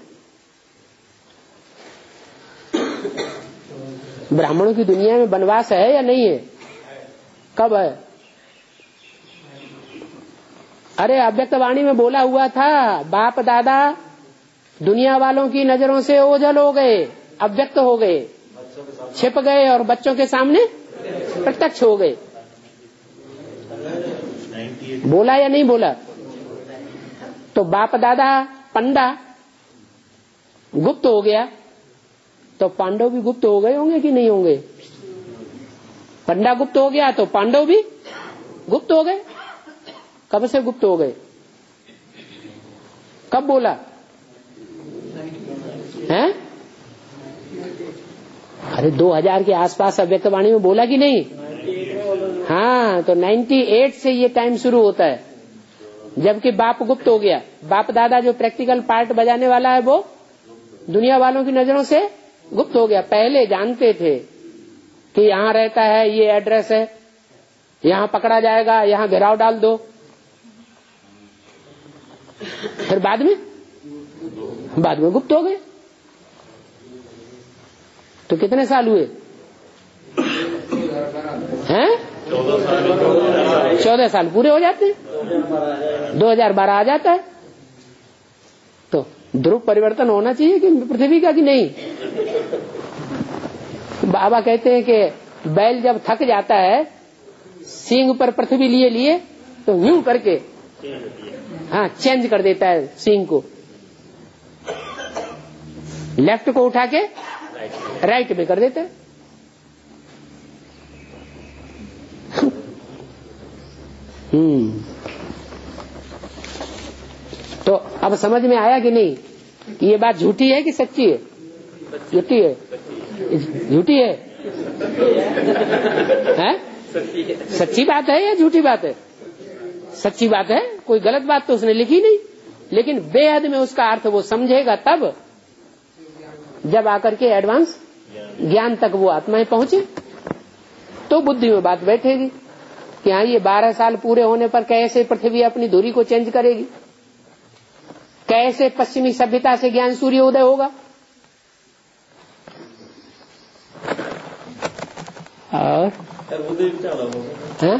ब्राह्मणों की दुनिया में वनवास है या नहीं है? कब है? अरे अव्यक्तवाणी में बोला हुआ था, बाप दादा दुनिया वालों की नजरों से ओझल हो गए, अव्यक्त हो गए, छिप गए और बच्चों के सामने प्रत्यक्ष हो गए। बोला या नहीं बोला? तो बाप दादा पंडा गुप्त हो गया, तो पांडव भी गुप्त हो गए होंगे कि नहीं होंगे? पंडा गुप्त हो गया तो पांडव भी गुप्त हो गए। कब से गुप्त हो गए? कब बोला हैं? अरे दो हज़ार के आसपास अव्यक्तवाणी में बोला कि नहीं? हाँ, तो अट्ठानवे से ये टाइम शुरू होता है जबकि बाप गुप्त हो गया। बाप दादा जो प्रैक्टिकल पार्ट बजाने वाला है वो दुनिया वालों की नजरों से गुप्त हो गया। पहले जानते थे कि यहाँ रहता है, ये एड्रेस है, यहाँ पकड़ा जाएगा, यहाँ घेराव डाल दो। फिर बाद में बाद में गुप्त हो गए। तो कितने साल हुए हैं? चौदह साल पूरे हो जाते हैं, दो हजार बारह आ जाता है। तो ध्रुव परिवर्तन होना चाहिए कि पृथ्वी का कि नहीं? बाबा कहते हैं कि बैल जब थक जाता है, सींग पर पृथ्वी लिए लिए तो यूं करके हाँ चेंज कर देता है सींग को, लेफ्ट को उठा के राइट में कर देता है। हम्म तो अब समझ में आया कि नहीं कि ये बात झूठी है कि सच्ची है? झूठी है। झूठी है, है? सच्ची बात है या झूठी बात है? सच्ची बात है, कोई गलत बात तो उसने लिखी नहीं, लेकिन बेहद में उसका अर्थ वो समझेगा तब जब आकर के एडवांस ज्ञान तक वो आत्माएं पहुंचे, तो बुद्धि में बात बैठेगी कि हाँ ये बारह साल पूरे होने पर कैसे पृथ्वी अपनी धुरी को चेंज करेगी, कैसे पश्चिमी सभ्यता से ज्ञान सूर्य उदय होगा। और हैं?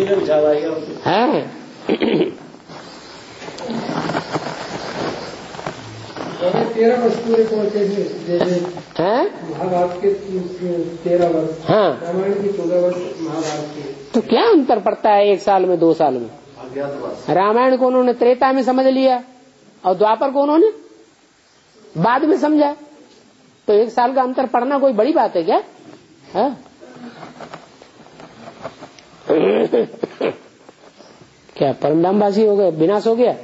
तेरह वर्ष पूरे पहुंचे हैं, महाभारत के तेरह वर्ष, हाँ रामायण की चौदह वर्ष, महाभारत के। तो क्या अंतर पड़ता है एक साल में, दो साल में? रामायण को उन्होंने त्रेता में समझ लिया और द्वापर को उन्होंने बाद में समझा, तो एक साल का अंतर पड़ना कोई बड़ी बात है क्या? है? क्या परमधामवासी हो गए, विनाश हो गया?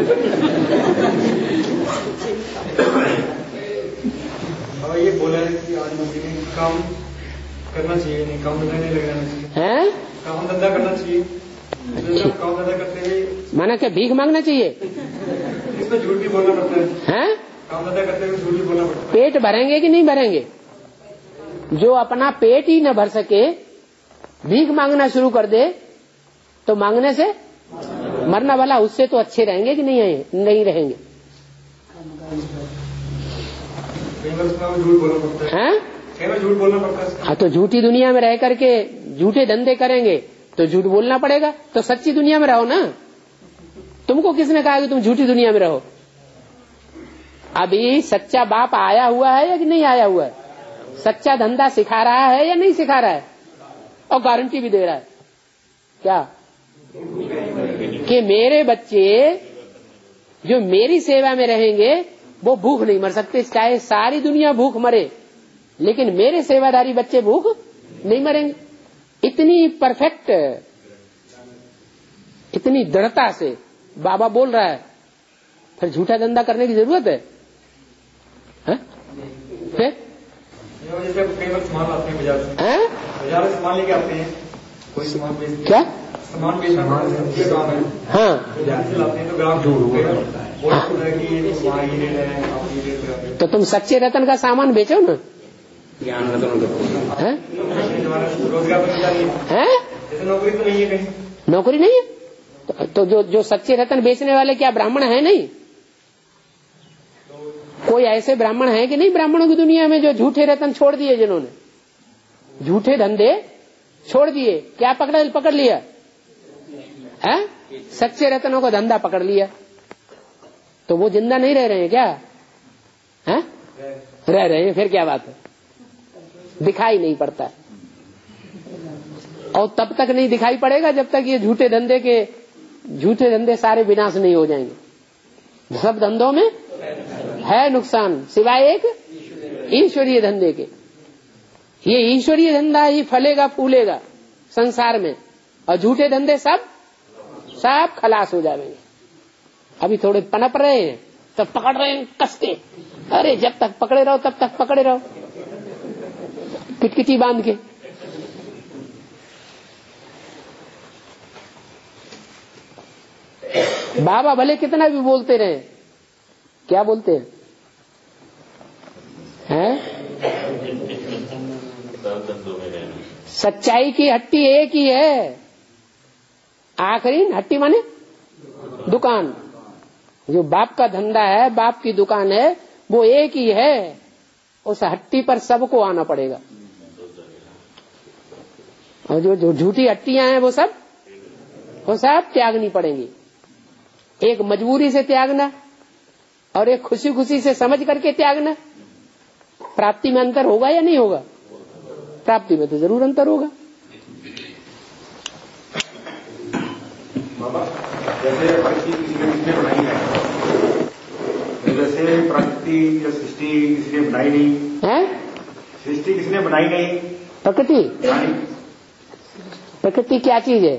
और ये बोला है कि आज मंदिर में काम करना चाहिए, नहीं काम धंधा नहीं लगाना चाहिए, हैं? काम धंधा करना चाहिए। तो काम धंधा करते हुए माना क्या भीख मांगना चाहिए? इसमें झूठ भी बोलना पड़ता है, हैं? काम धंधा करते हुए झूठ भी बोलना पड़ता है। पेट भरेंगे कि नहीं भरेंगे? जो अपना पेट ही न भर सके, भीख मांगना शुरू कर दे, तो मांगने से मरना वाला, उससे तो अच्छे रहेंगे कि नहीं है? नहीं रहेंगे। झूठ बोलना पड़ता है, झूठ बोलना पड़ता है। हाँ, तो झूठी दुनिया में रह करके झूठे धंधे करेंगे तो झूठ बोलना पड़ेगा। तो सच्ची दुनिया में रहो ना। तुमको किसने कहा कि तुम झूठी दुनिया में रहो? अभी सच्चा बाप आया हुआ है या कि नहीं आया हुआ है? सच्चा धंधा सिखा रहा है या नहीं सिखा रहा है? और गारंटी भी दे रहा है क्या कि मेरे बच्चे जो मेरी सेवा में रहेंगे वो भूख नहीं मर सकते, चाहे सारी दुनिया भूख मरे, लेकिन मेरे सेवादारी बच्चे भूख नहीं मरेंगे। इतनी परफेक्ट, इतनी दृढ़ता से बाबा बोल रहा है, फिर झूठा धंधा करने की जरूरत है? है? फिर जैसे कई बार सामान लाते हैं बाजार से, बाजार से सामान लेके आते हैं, कोई सामान बेच क्या सामान बेचना ये काम है। हाँ, बाजार से लाते हैं तो ग्राहक ढूंढते हैं, बोलते हैं कि वहाँ ये ले रहे हैं, आप ये ले रहे हैं। तो तुम सच्चे रतन का सामान बेचो ना। ज्ञान रतन है? रोजगार तो मिलता नहीं है, जैसे नौकरी तो नहीं है कहीं, नौकरी नहीं है। तो, तो जो जो सच्चे रतन बेचने वाले क्या ब्राह्मण है? नहीं। कोई ऐसे ब्राह्मण है कि नहीं ब्राह्मणों की दुनिया में जो झूठे रतन छोड़ दिए, जिन्होंने झूठे धंधे छोड़ दिए? क्या पकड़ पकड़ लिया है? सच्चे रतनों का धंधा पकड़ लिया। तो वो जिंदा नहीं रह रहे हैं क्या? है? रह रहे हैं। फिर क्या बात है? दिखाई नहीं पड़ता, और तब तक नहीं दिखाई पड़ेगा जब तक ये झूठे धंधे के झूठे धंधे सारे विनाश नहीं हो जाएंगे। सब धंधों में है नुकसान, सिवाय एक ईश्वरीय धंधे के। ये ईश्वरीय धंधा ही फलेगा फूलेगा संसार में, और झूठे धंधे सब सब खलास हो जाएंगे। अभी थोड़े पनप रहे हैं, तब पकड़ रहे हैं कस के। अरे जब तक पकड़े रहो तब तक पकड़े रहो, किटकिटी बांध के। बाबा भले कितना भी बोलते रहे, क्या बोलते हैं? हैं? सच्चाई की हट्टी एक ही है, आखिरी हट्टी माने दुकान। जो बाप का धंधा है, बाप की दुकान है, वो एक ही है। उस हट्टी पर सबको आना पड़ेगा। और जो जो झूठी हट्टियां हैं वो सब वो सब त्यागनी पड़ेंगी। एक मजबूरी से त्यागना और एक खुशी खुशी से समझ करके त्यागना। प्राप्ति में अंतर होगा या नहीं होगा? प्राप्ति में तो जरूर अंतर होगा। बाबा, जैसे प्रकृति किसी ने किसने बनाई है, जैसे प्रकृति या सृष्टि किसी ने बनाई नहीं है, सृष्टि किसी ने बनाई नहीं। प्रकृति प्रकृति क्या चीज है?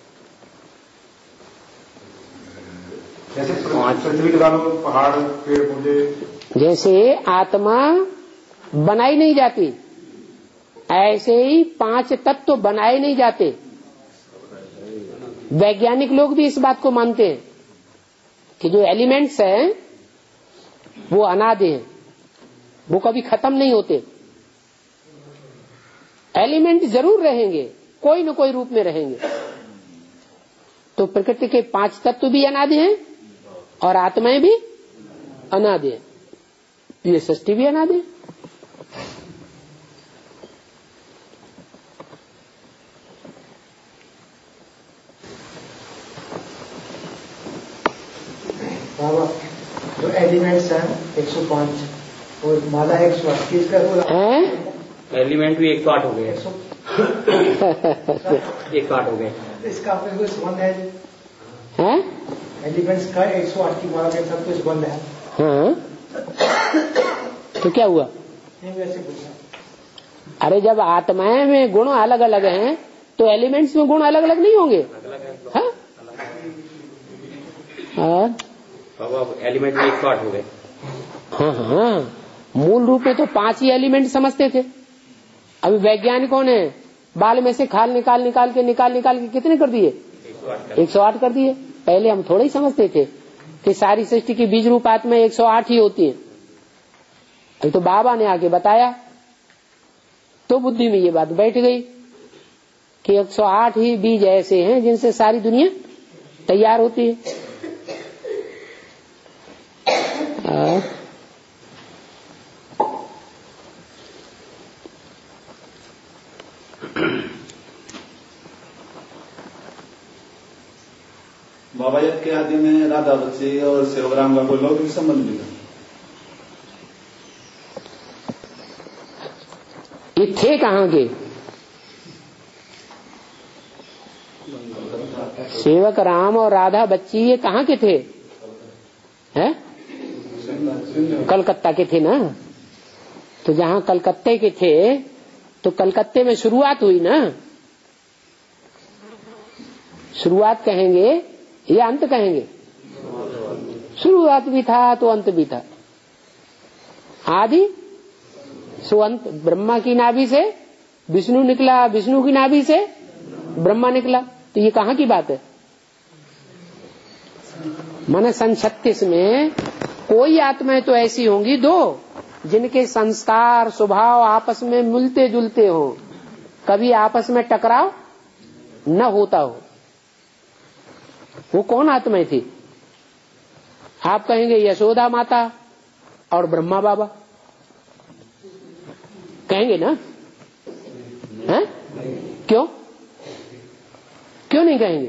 जैसे पृथ्वी लगा लो, पहाड़, पेड़ पौधे। जैसे आत्मा बनाई नहीं जाती, ऐसे ही पांच तत्व बनाए नहीं जाते। वैज्ञानिक लोग भी इस बात को मानते हैं कि जो एलिमेंट्स हैं वो अनादि हैं, वो कभी खत्म नहीं होते। एलिमेंट जरूर रहेंगे, कोई न कोई रूप में रहेंगे। तो प्रकृति के पांच तत्व भी अनादि हैं और आत्माएं भी अनादि हैं। ये सृष्टि भी अनादि है। बाबा, जो एलिमेंट्स हैं एक सौ पाँच और माला एक सौ अस्सी का एलिमेंट भी एक सौ आठ हो गए। एक सौ आठ हो गए। इसका आपने कोई संबंध है? हैं? एलिमेंट्स का एक सौ आठ की माला के साथ कोई संबंध है? हाँ, तो क्या हुआ? नहीं, वैसे पूछा। अरे जब आत्माएं में गुण अलग अलग हैं तो एलिमेंट्स में गुण अलग अलग नहीं होंगे? हाँ? और एलिमेंट में एक सौ आठ हो गए। हाँ हाँ, मूल रूप में तो पांच ही एलिमेंट समझते थे। अभी वैज्ञानिकों ने बाल में से खाल निकाल निकाल के निकाल निकाल के कितने कर दिए? एक सौ आठ कर दिए। पहले हम थोड़ा ही समझते थे कि सारी सृष्टि की बीज रूप आत्मा एक सौ आठ ही होती है। अभी तो बाबा ने आके बताया तो बुद्धि में ये बात बैठ गई कि एक सौ आठ ही बीज ऐसे हैं जिनसे सारी दुनिया तैयार होती है। आ, बाबा यज्ञ के आदि में राधा बच्ची और शिवराम का कोई लौकिक संबंध नहीं था। ये थे कहाँ के? सेवक राम और राधा बच्ची ये कहाँ के थे? हैं? कलकत्ता के थे ना। तो जहाँ कलकत्ते के थे तो कलकत्ते में शुरुआत हुई ना। शुरुआत कहेंगे या अंत कहेंगे? शुरुआत भी था तो अंत भी था। आदि सो अंत। ब्रह्मा की नाभि से विष्णु निकला, विष्णु की नाभि से ब्रह्मा निकला। तो ये कहाँ की बात है? मन सन छत्तीस में कोई आत्माएं तो ऐसी होंगी दो जिनके संस्कार स्वभाव आपस में मिलते जुलते हो, कभी आपस में टकराव न होता हो। वो कौन आत्माएं थी? आप कहेंगे यशोदा माता और ब्रह्मा बाबा, कहेंगे ना? हैं? क्यों क्यों नहीं कहेंगे?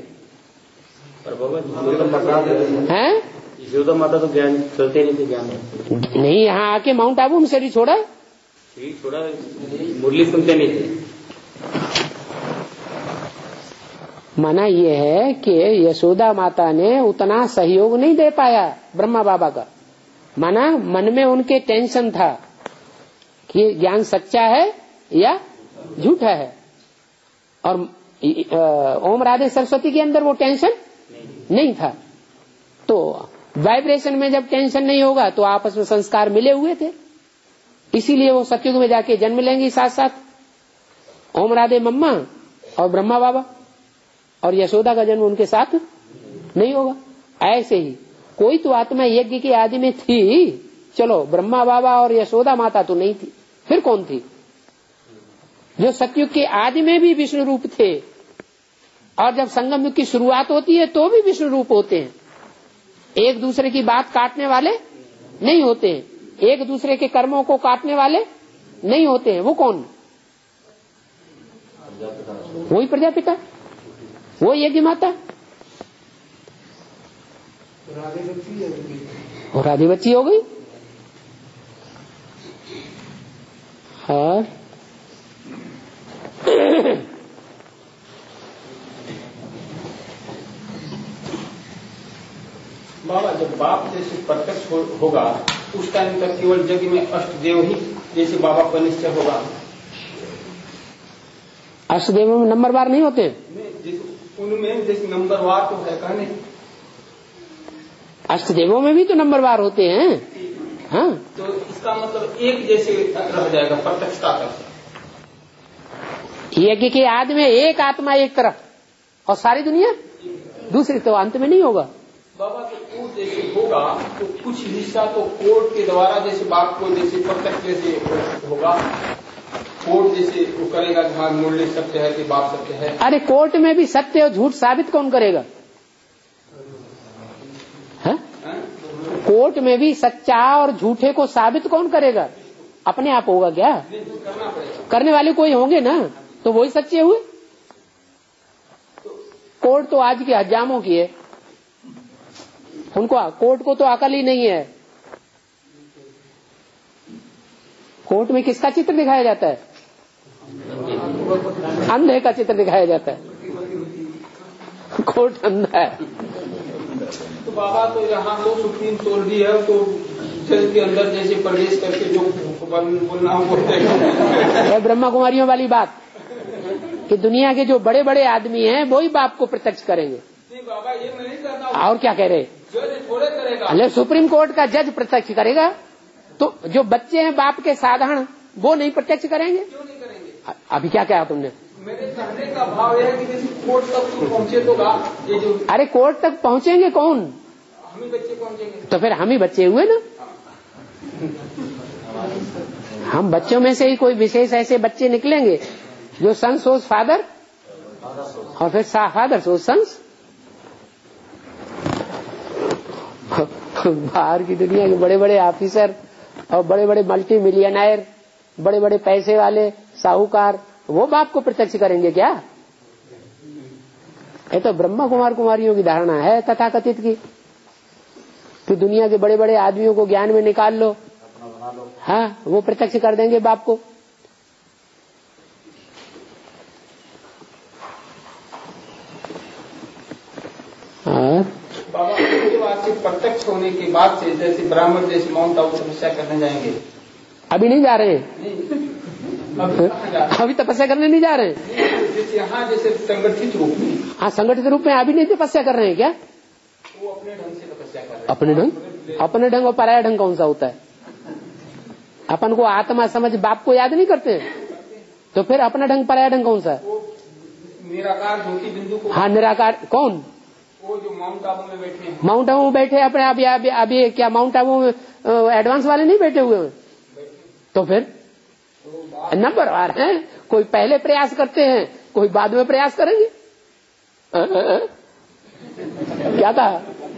हैं? यशोदा माता तो ज्ञान चलते नहीं थे, ज्ञान नहीं। यहाँ आके माउंट आबू में शरीर छोड़ा शरीर छोड़ा मुरली सुनते नहीं थे। माना ये है कि यशोदा माता ने उतना सहयोग नहीं दे पाया ब्रह्मा बाबा का। माना मन में उनके टेंशन था कि ज्ञान सच्चा है या झूठा है। और ओम राधे सरस्वती के अंदर वो टेंशन नहीं था। तो वाइब्रेशन में जब टेंशन नहीं होगा तो आपस में संस्कार मिले हुए थे, इसीलिए वो सतयुग में जाके जन्म लेंगी साथ साथ ओम राधे मम्मा और ब्रह्मा बाबा, और यशोदा का जन्म उनके साथ नहीं होगा। ऐसे ही कोई तो आत्मा यज्ञ की आदि में थी, चलो ब्रह्मा बाबा और यशोदा माता तो नहीं थी, फिर कौन थी? जो सतयुग के आदि में भी विष्णु रूप थे, और जब संगम युग की शुरुआत होती है तो भी विष्णु रूप होते हैं। एक दूसरे की बात काटने वाले नहीं होते हैं, एक दूसरे के कर्मों को काटने वाले नहीं होते हैं। वो कौन? वही प्रजापिता, वो यज्ञ माता और राधे बच्ची हो गई। और बाबा जब बाप जैसे प्रत्यक्ष हो, होगा उस टाइम तक केवल यज्ञ में अष्टदेव ही जैसे बाबा का निश्चय होगा। अष्टदेवों में नंबरवार नहीं होते? उनमें जैसे नंबरवार तो है कहने। अष्टदेवों में भी तो नंबरवार होते हैं। हाँ, तो इसका मतलब एक जैसे रह जाएगा प्रत्यक्षता तक। यज्ञ के आदि में एक आत्मा एक तरफ और सारी दुनिया दूसरी, तो अंत में नहीं होगा। बाबा तो कोर्ट जैसे होगा तो कुछ हिस्सा तो कोर्ट के द्वारा जैसे बाप को जैसे प्रत्यक्ष जैसे होगा, कोर्ट जैसे वो करेगा जहाँ मुरली सत्य है कि बाप सत्य है। अरे कोर्ट में भी सत्य और झूठ साबित कौन करेगा? है? कोर्ट में भी सच्चा और झूठे को साबित कौन करेगा? अपने आप होगा क्या? करना पड़ेगा। करने वाले कोई होंगे ना, तो वही सच्चे हुए। कोर्ट तो आज के हजामों की है, उनको कोर्ट को तो अकल ही नहीं है। कोर्ट में किसका चित्र दिखाया जाता है? अंधे का चित्र दिखाया जाता है। कोर्ट अंधा है। तो बाबा तो यहाँ तो सुप्रीम कोर्ट है, तो जज के अंदर जैसे प्रवेश करके जो बोलना हो बोलते। ब्रह्मा कुमारियों वाली बात कि दुनिया के जो बड़े बड़े आदमी हैं वही बाप को प्रत्यक्ष करेंगे। बाबा ये नहीं करना। और क्या कह रहे? जज थोड़े करेगा। अरे सुप्रीम कोर्ट का जज प्रत्यक्ष करेगा, तो जो बच्चे हैं बाप के साधारण वो नहीं प्रत्यक्ष करेंगे? क्यों नहीं करेंगे? अभी क्या कहा तुमने? मेरे कहने का भाव यह है कि जैसे कोर्ट तक तो पहुँचे तो ये जो। अरे कोर्ट तक पहुँचेंगे कौन? हम ही बच्चे पहुँचेंगे। तो फिर हम ही बच्चे हुए ना। हम बच्चों में से ही कोई विशेष ऐसे बच्चे निकलेंगे जो सन सोज फादर और फिर फादर सोज सन्स। बाहर की दुनिया के बड़े बड़े ऑफिसर और बड़े बड़े मल्टी मिलियनर, बड़े बड़े पैसे वाले साहूकार, वो बाप को प्रत्यक्ष करेंगे क्या? ये तो ब्रह्मा कुमार कुमारियों की धारणा है तथाकथित की कि दुनिया के बड़े बड़े आदमियों को ज्ञान में निकाल लो, हाँ वो प्रत्यक्ष कर देंगे बाप को। बाबा उसके बाद से प्रत्यक्ष होने के बाद से जैसे ब्राह्मण जैसे माउंट आबू तपस्या करने जाएंगे, अभी नहीं जा रहे हैं, अभी, अभी तपस्या करने नहीं जा रहे हैं। जैसे यहाँ जैसे संगठित रूप में, हाँ संगठित रूप में अभी नहीं तपस्या कर रहे हैं क्या? वो अपने ढंग से तपस्या कर रहे हैं। अपने ढंग अपने ढंग और पराया ढंग कौन सा होता है? अपन को आत्मा समझ बाप को याद नहीं करते हैं, तो फिर अपना ढंग पराया ढंग कौन सा है? निराकार ज्योति बिंदु को, हाँ निराकार कौन? वो जो माउंट आबू में बैठे हैं। माउंट आबू में बैठे अपने अभी अभी अभी क्या माउंट आबू में एडवांस वाले नहीं बैठे हुए हैं? तो फिर नंबर वार है, कोई पहले प्रयास करते हैं, कोई बाद में प्रयास करेंगे। आ, आ, आ, क्या था?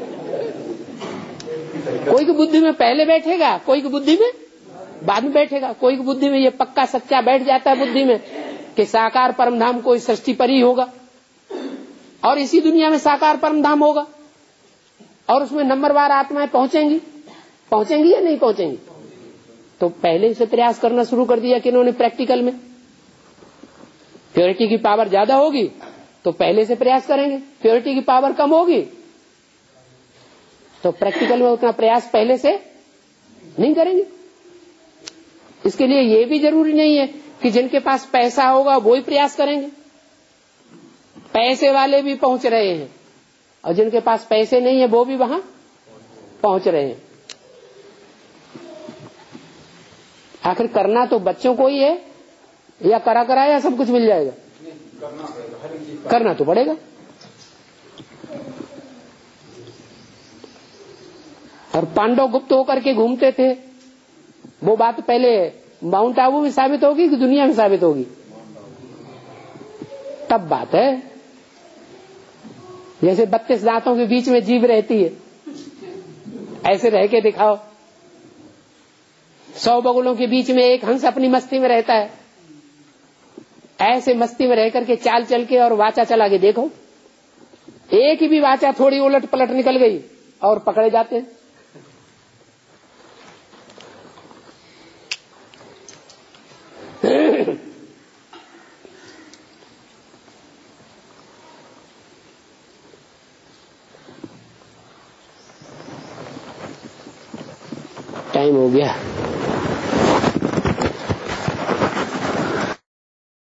कोई की बुद्धि में पहले बैठेगा, कोई की बुद्धि में बाद में बैठेगा, कोई की बुद्धि में ये पक्का सच्चा बैठ जाता है बुद्धि में कि साकार परम धाम कोई सृष्टि पर ही होगा और इसी दुनिया में साकार परम धाम होगा और उसमें नंबरवार आत्माएं पहुंचेंगी पहुंचेंगी या नहीं पहुंचेंगी? तो पहले से प्रयास करना शुरू कर दिया कि इन्होंने प्रैक्टिकल में। प्योरिटी की पावर ज्यादा होगी तो पहले से प्रयास करेंगे, प्योरिटी की पावर कम होगी तो प्रैक्टिकल में उतना प्रयास पहले से नहीं करेंगे। इसके लिए ये भी जरूरी नहीं है कि जिनके पास पैसा होगा वो ही प्रयास करेंगे। पैसे वाले भी पहुंच रहे हैं और जिनके पास पैसे नहीं है वो भी वहां पहुंच रहे हैं। आखिर करना तो बच्चों को ही है, या करा करा या सब कुछ मिल जाएगा? करना तो पड़ेगा। और पांडव गुप्त होकर के घूमते थे, वो बात पहले माउंट आबू में साबित होगी कि दुनिया में साबित होगी? तब बात है। जैसे बत्तीस दांतों के बीच में जीभ रहती है, ऐसे रह के दिखाओ। सौ बगुलों के बीच में एक हंस अपनी मस्ती में रहता है, ऐसे मस्ती में रह करके चाल चल के और वाचा चला के देखो, एक ही भी वाचा थोड़ी उलट पलट निकल गई और पकड़े जाते हैं। टाइम हो गया।